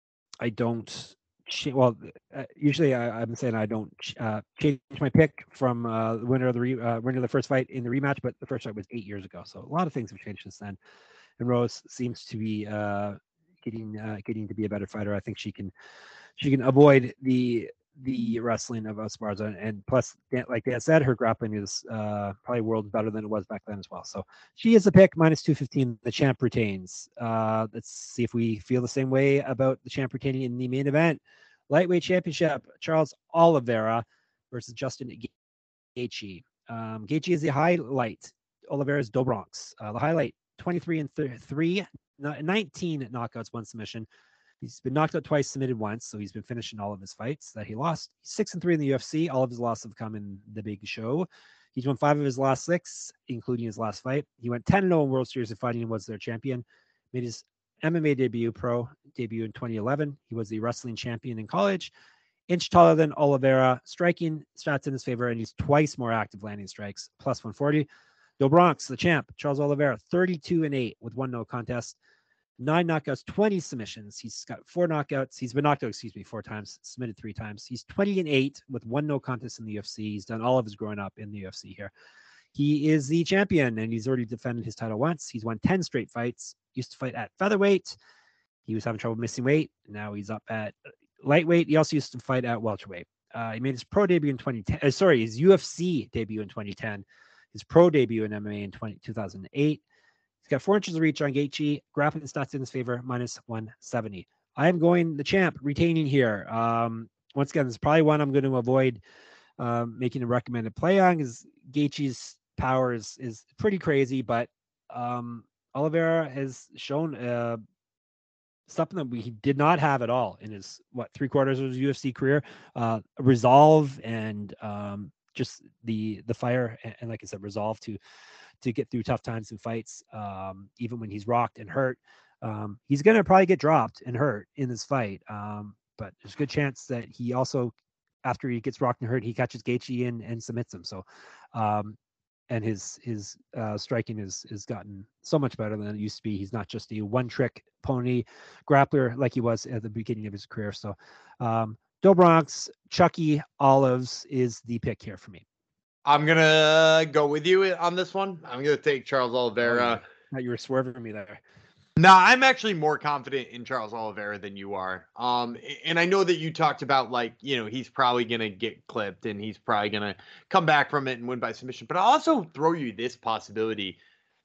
I don't. Well, uh, usually I, I'm saying I don't uh, change my pick from uh, the winner of the re, uh, winner of the first fight in the rematch, but the first fight was eight years ago, so a lot of things have changed since then. And Rose seems to be uh, getting uh, getting to be a better fighter. I think she can she can avoid the the wrestling of Esparza, and plus, like Dan said, her grappling is uh, probably worlds better than it was back then as well. So she is a pick, minus two fifteen. The champ retains. Uh, let's see if we feel the same way about the champ retaining in the main event. Lightweight championship, Charles Oliveira versus Justin Gaethje. Um, Gaethje is the highlight. Oliveira is Dobronx. Uh, the highlight, twenty-three and three, nineteen knockouts, one submission. He's been knocked out twice, submitted once, so he's been finishing all of his fights that he lost. He's six and three in the U F C. All of his losses have come in the big show. He's won five of his last six, including his last fight. He went ten and oh in World Series of Fighting and was their champion. Made his M M A debut, pro debut in twenty eleven. He was the wrestling champion in college. Inch taller than Oliveira, striking stats in his favor, and he's twice more active landing strikes, plus one forty. Dobronx, the champ, Charles Oliveira, thirty-two and eight with one no contest. Nine knockouts, twenty submissions. He's got four knockouts. He's been knocked out, excuse me, four times, submitted three times. He's twenty and eight with one no contest in the U F C. He's done all of his growing up in the U F C here. He is the champion, and he's already defended his title once. He's won ten straight fights. Used to fight at featherweight. He was having trouble missing weight. Now he's up at lightweight. He also used to fight at welterweight. Uh, he made his pro debut in twenty ten. Uh, sorry, his U F C debut in twenty ten. His pro debut in M M A in two thousand eight. He's got four inches of reach on Gaethje. Grappling stats in his favor, minus one seventy. I am going the champ, retaining here. Um, once again, this is probably one I'm going to avoid um, making a recommended play on, because Gaethje's power is, is pretty crazy, but um, Oliveira has shown uh, something that we he did not have at all in his, what, three quarters of his U F C career. Uh, resolve and um, just the the fire, and, and like I said, resolve to to get through tough times in fights, um, even when he's rocked and hurt. Um, he's going to probably get dropped and hurt in this fight, um, but there's a good chance that he also, after he gets rocked and hurt, he catches Gaethje and, and submits him. So, um, and his his uh, striking is is gotten so much better than it used to be. He's not just a one-trick pony grappler like he was at the beginning of his career. So, um, Dobronx, Chucky Olives is the pick here for me. I'm gonna go with you on this one. I'm gonna take Charles Oliveira. Oh, you were swerving me there. No, I'm actually more confident in Charles Oliveira than you are. Um, and I know that you talked about, like, you know, he's probably gonna get clipped and he's probably gonna come back from it and win by submission. But I'll also throw you this possibility.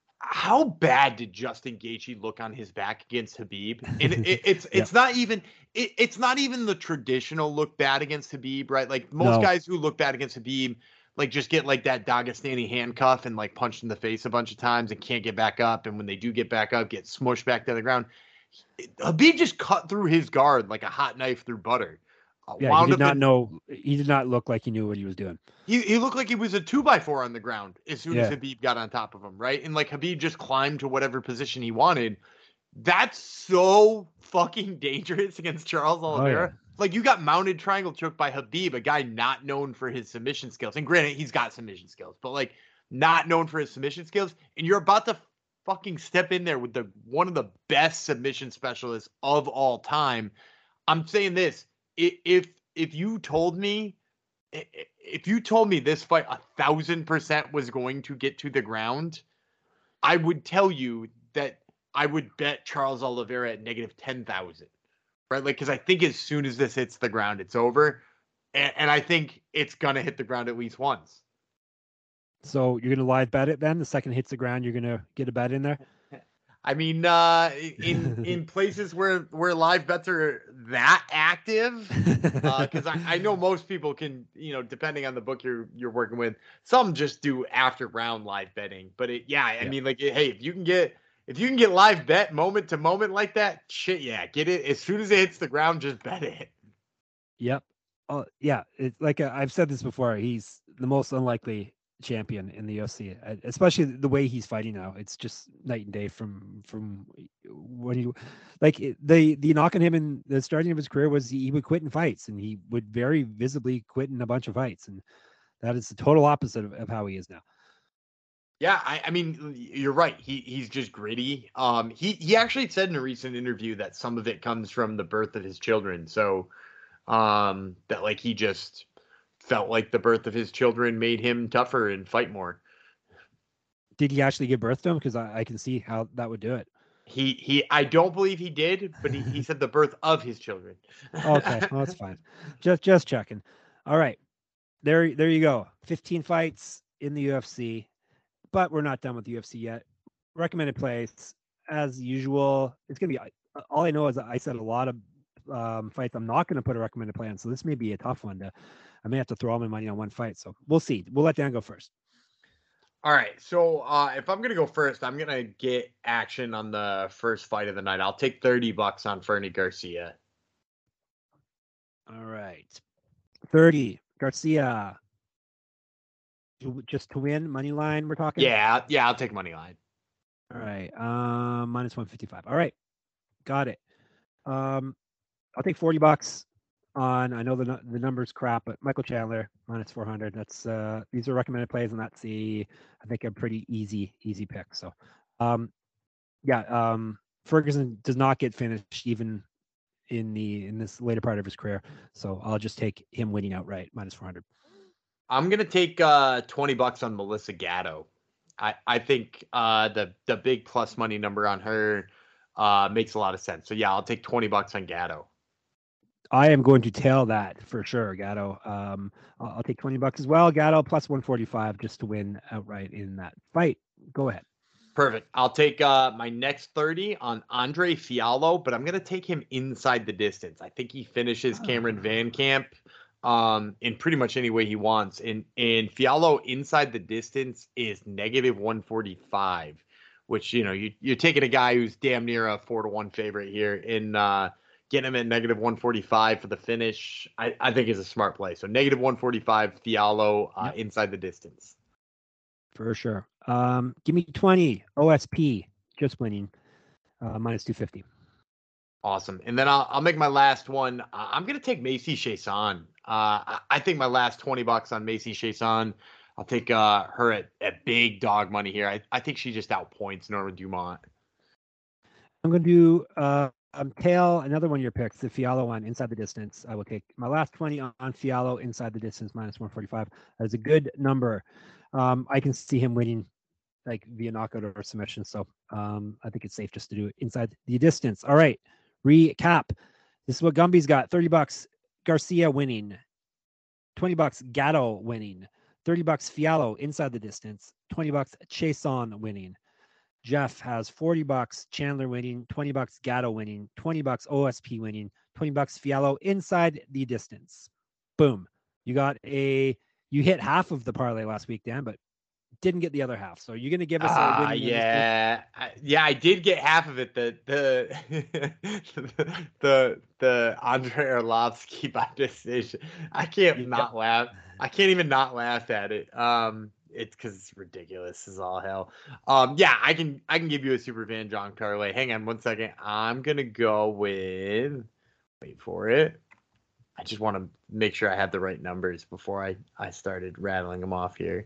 How bad did Justin Gaethje look on his back against Khabib? And it, it, it's it's yeah. not even it, it's not even the traditional look bad against Khabib, right? Like most no. guys who look bad against Khabib, like just get like that Dagestani handcuff and like punched in the face a bunch of times and can't get back up. And when they do get back up, get smushed back to the ground. Khabib just cut through his guard like a hot knife through butter. Uh, yeah, he did not in, know. He did not look like he knew what he was doing. He he looked like he was a two by four on the ground as soon yeah. as Khabib got on top of him, right? And like Khabib just climbed to whatever position he wanted. That's so fucking dangerous against Charles Oliveira. Oh, yeah. Like, you got mounted triangle choked by Khabib, a guy not known for his submission skills. And granted, he's got submission skills, but like not known for his submission skills. And you're about to fucking step in there with the one of the best submission specialists of all time. I'm saying this. If if you told me, if you told me this fight a thousand percent was going to get to the ground, I would tell you that I would bet Charles Oliveira at negative ten thousand. Right, like, because I think as soon as this hits the ground, it's over. and, and I think it's gonna hit the ground at least once. So you're gonna live bet it then? The second it hits the ground, you're gonna get a bet in there? I mean, uh, in in places where where live bets are that active, because uh, I, I know most people can, you know, depending on the book you're you're working with, some just do after round live betting. But it, yeah, I Yeah. mean, like, hey, if you can get if you can get live bet moment to moment like that, shit, yeah, get it as soon as it hits the ground, just bet it. Yep. Oh, yeah. It's like uh, I've said this before. He's the most unlikely champion in the U F C, uh, especially the way he's fighting now. It's just night and day from from when you like it- the the knock on him in the starting of his career was he would quit in fights, and he would very visibly quit in a bunch of fights, and that is the total opposite of, of how he is now. Yeah, I, I mean, you're right. He he's just gritty. Um, he he actually said in a recent interview that some of it comes from the birth of his children. So, um, that like he just felt like the birth of his children made him tougher and fight more. Did he actually give birth to him? Because I, I can see how that would do it. He he, I don't believe he did, but he, he said the birth of his children. Okay, well that's fine. Just just checking. All right, there there you go. fifteen fights in the U F C. But we're not done with the U F C yet. Recommended plays, as usual. It's gonna be all I know is I said a lot of um, fights I'm not gonna put a recommended play on, so this may be a tough one. To I may have to throw all my money on one fight. So we'll see. We'll let Dan go first. All right, so uh, if I'm gonna go first, I'm gonna get action on the first fight of the night. I'll take thirty bucks on Fernie Garcia. All right, thirty Garcia. Just to win money line. We're talking. Yeah, yeah, I'll take money line. All right, um, minus one fifty-five. All right, got it. Um, I'll take forty bucks on. I know the the number's crap, but Michael Chandler minus four hundred. That's uh, these are recommended plays, and that's the I think a pretty easy easy pick. So, um, yeah, um, Ferguson does not get finished even in the in this later part of his career. So I'll just take him winning outright minus four hundred. I'm gonna take uh, twenty bucks on Melissa Gatto. I I think uh, the the big plus money number on her uh, makes a lot of sense. So yeah, I'll take twenty bucks on Gatto. I am going to tail that for sure, Gatto. Um, I'll, I'll take twenty bucks as well. Gatto plus one forty-five just to win outright in that fight. Go ahead. Perfect. I'll take uh, my next thirty on Andre Fiallo, but I'm going to take him inside the distance. I think he finishes Cameron Ah. Van Camp um, in pretty much any way he wants. And, and Fiallo inside the distance is negative one forty-five, which, you know, you, you're taking a guy who's damn near a four to one favorite here in uh, getting him at negative one forty-five for the finish. I, I think is a smart play. So negative one forty-five Fiallo uh, Yep. inside the distance. For sure. Um, give me twenty O S P, just winning, uh, minus two fifty. Awesome. And then I'll, I'll make my last one. Uh, I'm going to take Macy Chiasson. Uh, I, I think my last twenty bucks on Macy Chiasson. I'll take uh, her at, at big dog money here. I, I think she just outpoints Norma Dumont. I'm going to do uh, um, tail another one of your picks, the Fiallo one, inside the distance. I will take my last twenty on, on Fiallo inside the distance, minus one forty-five. That's a good number. Um, I can see him winning like via knockout or submission. So um, I think it's safe just to do it inside the distance. All right. Recap. This is what Gumby's got. thirty bucks Garcia winning. twenty bucks Gatto winning. thirty bucks Fiallo inside the distance. twenty bucks Chiasson winning. Jeff has forty bucks Chandler winning. twenty bucks Gatto winning. twenty bucks O S P winning. twenty bucks Fiallo inside the distance. Boom. You got a, you hit half of the parlay last week, Dan, but didn't get the other half. So you're going to give us a Ah, winning yeah, I, yeah. I did get half of it. The the the the Andre Arlovsky by decision. I can't Yep. not laugh. I can't even not laugh at it. Um, it's because it's ridiculous as all hell. Um, yeah, I can I can give you a super fan John Carlay. Hang on one second. I'm gonna go with. Wait for it. I just want to make sure I have the right numbers before I I started rattling them off here.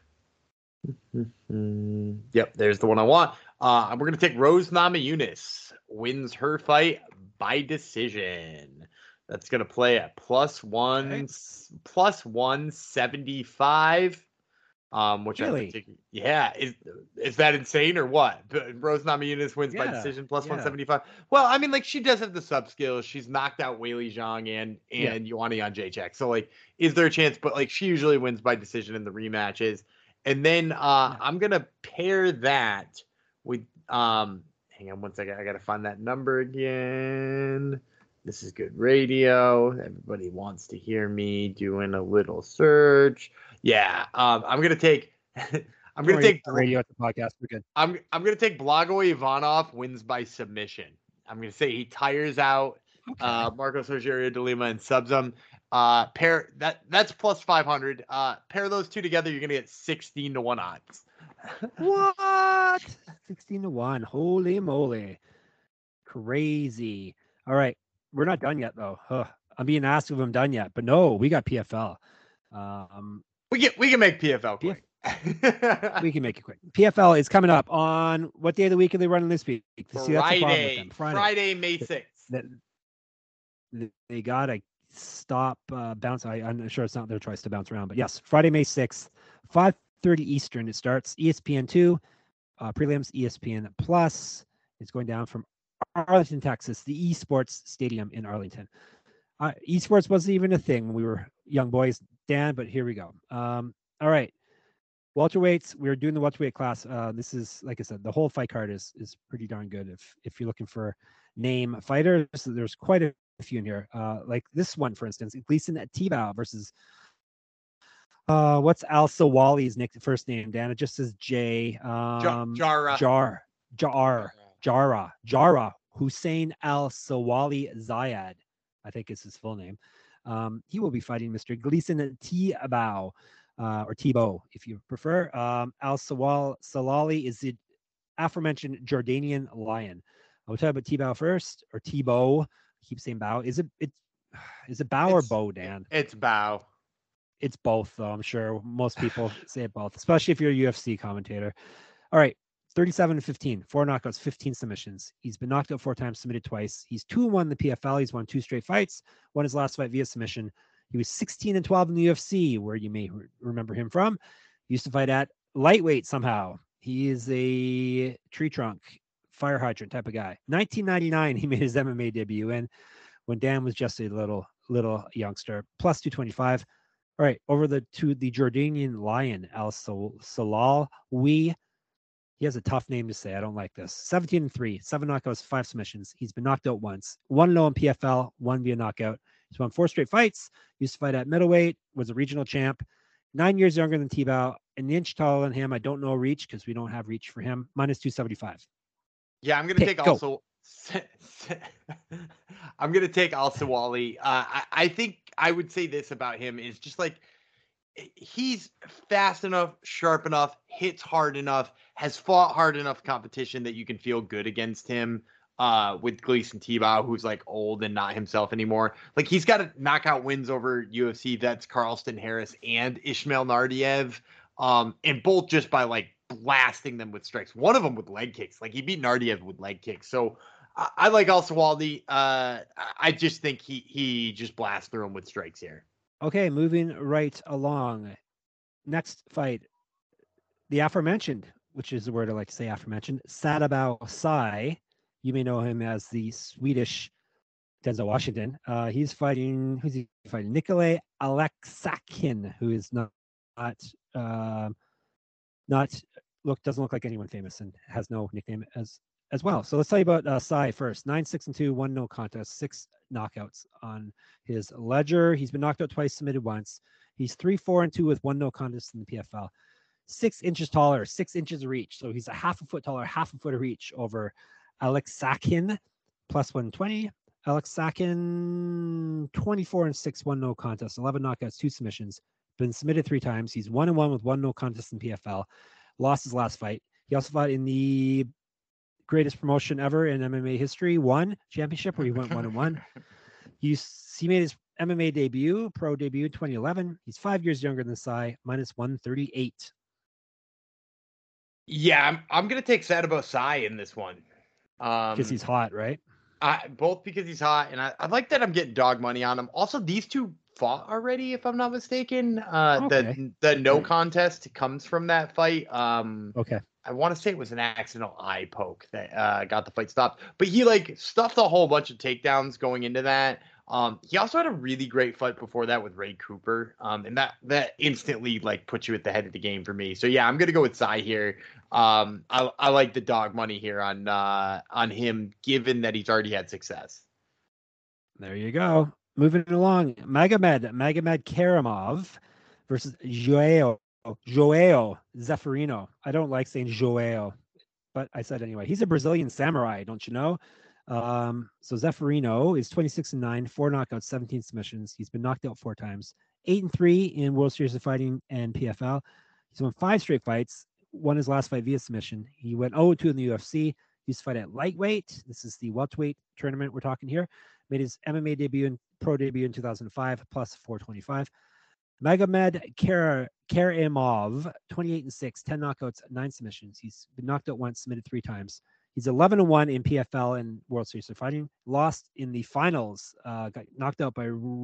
Mm-hmm. Yep, there's the one I want. Uh, we're gonna take Rose Namajunas wins her fight by decision. That's gonna play at plus one, Okay. plus one seventy five. Um, which Really? I particularly, yeah, is is that insane or what? Rose Namajunas wins by Yeah, decision plus yeah. one seventy-five. Well, I mean, like she does have the sub skills. She's knocked out Weili Zhang and Yeah. and Ioana Jędrzejczyk. So like, is there a chance? But like, she usually wins by decision in the rematches. And then uh, Yeah. I'm gonna pair that with um. Hang on one second. I gotta find that number again. This is good radio. Everybody wants to hear me doing a little search. Yeah, um, I'm gonna take. I'm gonna take radio at the podcast. We're good. I'm I'm gonna take Blagoy Ivanov wins by submission. I'm gonna say he tires out okay. uh, Marcos Rogerio de Lima and subs him. Uh, pair that that's plus five hundred. Uh, pair those two together, you're gonna get sixteen to one odds. What? sixteen to one. Holy moly. Crazy. All right. We're not done yet, though. Huh. I'm being asked if I'm done yet, but no, we got P F L. Um, we get we can make P F L quick. We can make it quick. P F L is coming up on what day of the week are they running this week? See, Friday. Friday. Friday, May sixth. They, they gotta stop uh, bounce. I, I'm sure it's not their choice to bounce around, but yes, Friday, May sixth, five thirty Eastern. It starts. E S P N two, uh, prelims, E S P N Plus. It's going down from Arlington, Texas, the esports stadium in Arlington. Uh, esports wasn't even a thing when we were young boys, Dan, but here we go. Um, all right. Welterweights, we're doing the welterweight class. Uh, this is, like I said, the whole fight card is is pretty darn good. If if you're looking for name fighters, there's quite a few in here. Uh, like this one, for instance, Gleison Tibau versus uh, what's Al Sawali's nick first name? Dan, it just says J. Um, Jara. Jar. Jar. Jara. Jara. Hussein Al Sawali Zayed, I think is his full name. Um, he will be fighting Mister Gleison Tibau. Uh, or Tebow, if you prefer. Um, Al Sawal Salali is the aforementioned Jordanian lion. I'll tell you about Tebow first, or Tebow. I keep saying Bow. Is it it is it Bow it's, or Bow, Dan? It's Bow. It's both, though. I'm sure most people say it both, especially if you're a U F C commentator. All right, thirty-seven to fifteen, four knockouts, fifteen submissions. He's been knocked out four times, submitted twice. He's two and one in the P F L. He's won two straight fights. Won his last fight via submission. He was sixteen and twelve in the U F C, where you may re- remember him from. He used to fight at lightweight somehow. He is a tree trunk, fire hydrant type of guy. nineteen ninety-nine, he made his M M A debut in when Dan was just a little little youngster. Plus two twenty-five. All right, over the to the Jordanian lion, Al Salal. We he has a tough name to say. I don't like this. seventeen and three, seven knockouts, five submissions. He's been knocked out once. One low in P F L, one via knockout. He's won four straight fights. Used to fight at middleweight, was a regional champ. Nine years younger than Tebow, an inch taller than him. I don't know reach because we don't have reach for him. Minus two seventy-five. Yeah, I'm gonna Pick, take go. also. I'm gonna take Al Sawali. Uh, I, I think I would say this about him is just like he's fast enough, sharp enough, hits hard enough, has fought hard enough competition that you can feel good against him. Uh, with Gleison Tibau, who's like old and not himself anymore. Like he's got a knockout wins over U F C vets Carlston Harris and Ishmael Nardiev, um, and both just by like blasting them with strikes. One of them with leg kicks. Like he beat Nardiev with leg kicks. So I, I like Al Sawali. Uh, I just think he he just blasts through him with strikes here. Okay, moving right along. Next fight, the aforementioned, which is the word I like to say, aforementioned, Sadibou Sai. You may know him as the Swedish Denzel Washington. Uh, he's fighting, who's he fighting? Nikolai Aleksakin, who is not, not, uh, not look, doesn't look like anyone famous and has no nickname as as well. So let's tell you about uh, Sai first. Nine, six, and two, one no contest, six knockouts on his ledger. He's been knocked out twice, submitted once. He's three, four, and two with one no contest in the P F L. Six inches taller, six inches of reach. So he's a half a foot taller, half a foot of reach over Aleksakin, plus one twenty. Aleksakin, twenty-four and six, one no contest, eleven knockouts, two submissions. Been submitted three times. He's one and one with one no contest in P F L. Lost his last fight. He also fought in the greatest promotion ever in M M A history, one championship where he went one and one. He, he made his M M A debut, pro debut in twenty eleven. He's five years younger than Sai, minus one thirty-eight. Yeah, I'm I'm gonna take Sadibou Sai in this one. Um, because he's hot, right? I, both because he's hot, and I, I like that I'm getting dog money on him. Also, these two fought already, if I'm not mistaken. Uh, Okay. the the no contest comes from that fight. Um, Okay. I want to say it was an accidental eye poke that uh, got the fight stopped, but he like stuffed a whole bunch of takedowns going into that. Um, he also had a really great fight before that with Ray Cooper, um, and that that instantly like puts you at the head of the game for me. So yeah, I'm gonna go with Cy here. Um, I I like the dog money here on uh, on him, given that he's already had success. There you go. Moving along, Magomed Magomed Karamov versus Joao Joao Zeferino. I don't like saying Joao, but I said anyway. He's a Brazilian samurai, don't you know? Um, so Zeferino is twenty-six and nine, four knockouts, seventeen submissions. He's been knocked out four times, eight and three in World Series of Fighting and P F L. He's won five straight fights. Won his last fight via submission. He went oh and two in the U F C. He used to fight at lightweight. This is the welterweight tournament we're talking here. Made his M M A debut and pro debut in two thousand five, plus four twenty-five. Magomed Karamov, twenty-eight and six, ten knockouts, nine submissions. He's been knocked out once, submitted three times. He's eleven and one in P F L and World Series of Fighting. Lost in the finals, uh, got knocked out by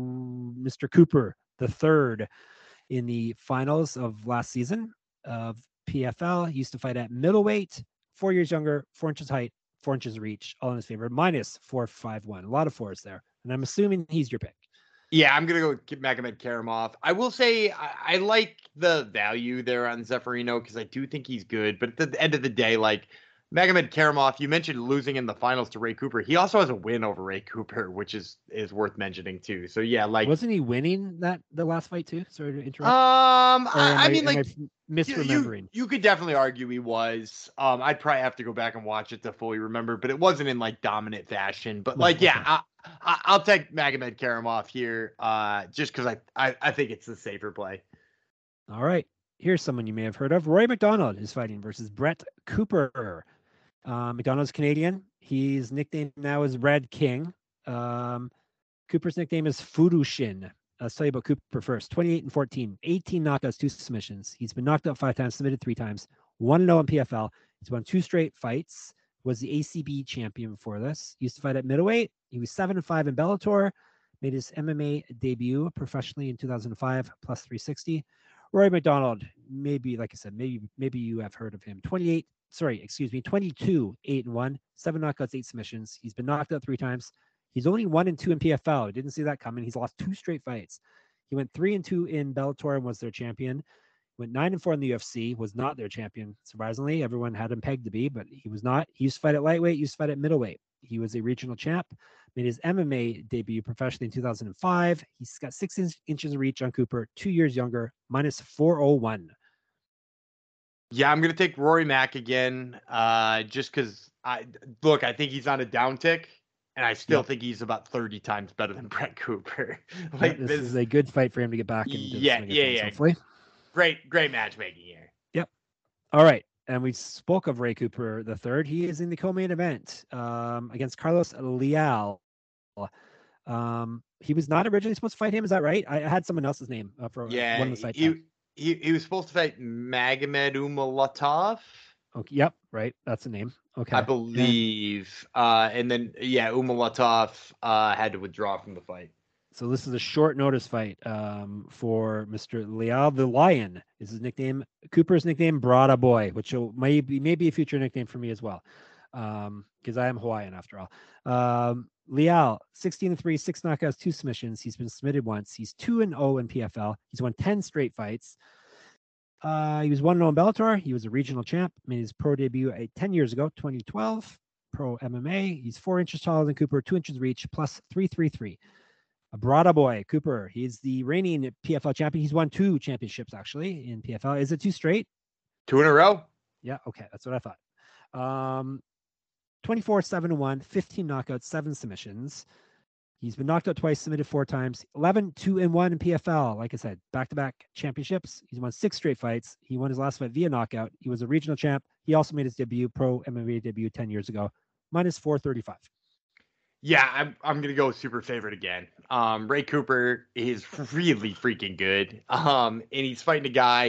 Mister Cooper the third in the finals of last season of P F L. He used to fight at middleweight, four years younger, four inches height, four inches reach, all in his favor, minus four five one. A lot of fours there. And I'm assuming he's your pick. Yeah, I'm going to go with Magomed Karamov. I will say I, I like the value there on Zeferino because I do think he's good. But at the end of the day, like, Magomed Karamov, you mentioned losing in the finals to Ray Cooper. He also has a win over Ray Cooper, which is is worth mentioning too. So yeah, like wasn't he winning that the last fight too? Sorry to interrupt. Um, I, I, I mean, like I misremembering. You, you could definitely argue he was. Um, I'd probably have to go back and watch it to fully remember, but it wasn't in like dominant fashion. But like, no, yeah, okay. I, I, I'll take Magomed Karamov here, uh, just because I, I I think it's the safer play. All right, here's someone you may have heard of. Rory McDonald is fighting versus Brett Cooper. Uh, McDonald's Canadian. His nickname now is Red King. Um, Cooper's nickname is Furushin. Let's tell you about Cooper first. twenty-eight and fourteen, eighteen knockouts, two submissions. He's been knocked out five times, submitted three times, one and oh in P F L. He's won two straight fights, was the A C B champion before this. He used to fight at middleweight. He was seven and five in Bellator, made his M M A debut professionally in two thousand five, plus three sixty. Rory McDonald, maybe, like I said, maybe maybe you have heard of him. twenty-eight, sorry, excuse me, twenty-two, eight and one, seven knockouts, eight submissions. He's been knocked out three times. He's only one and two in P F L. Didn't see that coming. He's lost two straight fights. He went three and two in Bellator and was their champion. Went nine and four in the U F C, was not their champion. Surprisingly, everyone had him pegged to be, but he was not. He used to fight at lightweight, he used to fight at middleweight. He was a regional champ, made his M M A debut professionally in two thousand five. He's got six in- inches of reach on Cooper, two years younger, minus four oh one. Yeah, I'm going to take Rory Mack again, uh, just because, I look, I think he's on a downtick, and I still yep. think he's about thirty times better than Brett Cooper. like this, this is a good fight for him to get back into. Yeah, yeah, things, yeah. Hopefully. Great, great matchmaking here. Yep. All right. And we spoke of Ray Cooper the third. He is in the co-main event um, against Carlos Leal. Um, he was not originally supposed to fight him. Is that right? I, I had someone else's name uh, for yeah, one of the sites. He, he, he was supposed to fight Magomed Umalatov. Okay. Yep. Right. That's the name. Okay. I believe. Yeah. Uh, and then, yeah, Umalatov uh, had to withdraw from the fight. So this is a short notice fight um, for Mister Leal the Lion. Is his nickname. Cooper's nickname, Brada Boy, which will maybe maybe a future nickname for me as well, because um, I am Hawaiian after all. Um, Leal, sixteen and three, six knockouts, two submissions. He's been submitted once. He's two and oh in P F L. He's won ten straight fights. Uh, he was one and oh in Bellator. He was a regional champ. Made his pro debut at ten years ago, twenty twelve. Pro M M A. He's four inches taller than Cooper, two inches reach, plus three thirty-three. A Brada Boy, Cooper. He's the reigning P F L champion. He's won two championships, actually, in P F L. Is it two straight? Two in a row. Yeah, okay. That's what I thought. Um, twenty-four, seven and one, fifteen knockouts, seven submissions. He's been knocked out twice, submitted four times. eleven, two and one in P F L. Like I said, back-to-back championships. He's won six straight fights. He won his last fight via knockout. He was a regional champ. He also made his debut, pro M M A debut ten years ago. Minus four thirty-five. Yeah, I'm I'm gonna go super favorite again. Um, Ray Cooper is really freaking good. Um, and he's fighting a guy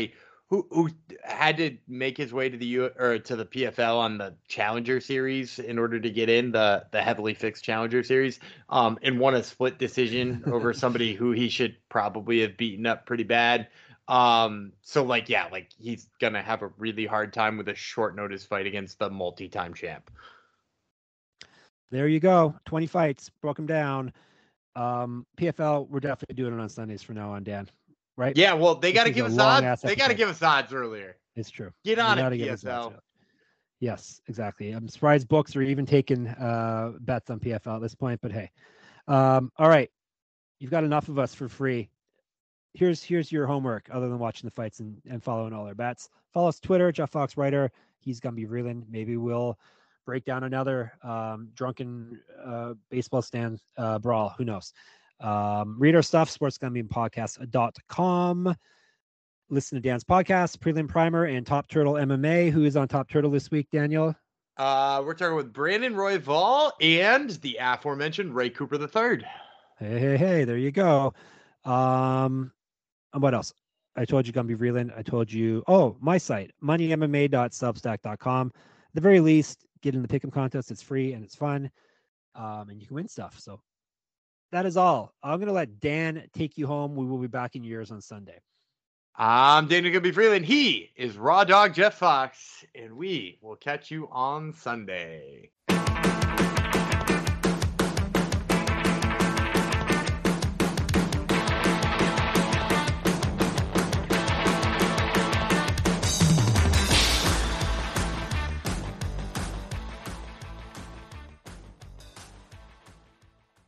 who who had to make his way to the U or to the P F L on the Challenger Series in order to get in the the heavily fixed Challenger Series, um, and won a split decision over somebody who he should probably have beaten up pretty bad. Um, so like, yeah, like he's gonna have a really hard time with a short notice fight against the multi-time champ. There you go. twenty fights, broke them down. Um, P F L, we're definitely doing it on Sundays from now on, Dan. Right? Yeah, well, they got to give us odds. They got to episode. give us odds earlier. It's true. Get on it, P F L. Yes, exactly. I'm surprised books are even taking uh, bets on P F L at this point, but hey. Um, all right. You've got enough of us for free. Here's here's your homework other than watching the fights and, and following all our bets. Follow us Twitter, Jeff Fox Writer. He's going to be reeling. Maybe we'll break down another um, drunken uh, baseball stand uh, brawl. Who knows? Um, read our stuff, sports gambling podcast dot com. Listen to Dan's podcast, Prelim Primer, and Top Turtle M M A. Who is on Top Turtle this week, Daniel? Uh, we're talking with Brandon Royval and the aforementioned Ray Cooper the third. Hey, hey, hey, there you go. Um, and what else? I told you gonna be reeling. I told you, oh, my site, money M M A dot substack dot com. At the very least, get in the pick'em contest. It's free and it's fun. Um, and you can win stuff. So that is all. I'm gonna let Dan take you home. We will be back in yours on Sunday. I'm Daniel Gibby Freeland. He is Raw Dog Jeff Fox, and we will catch you on Sunday.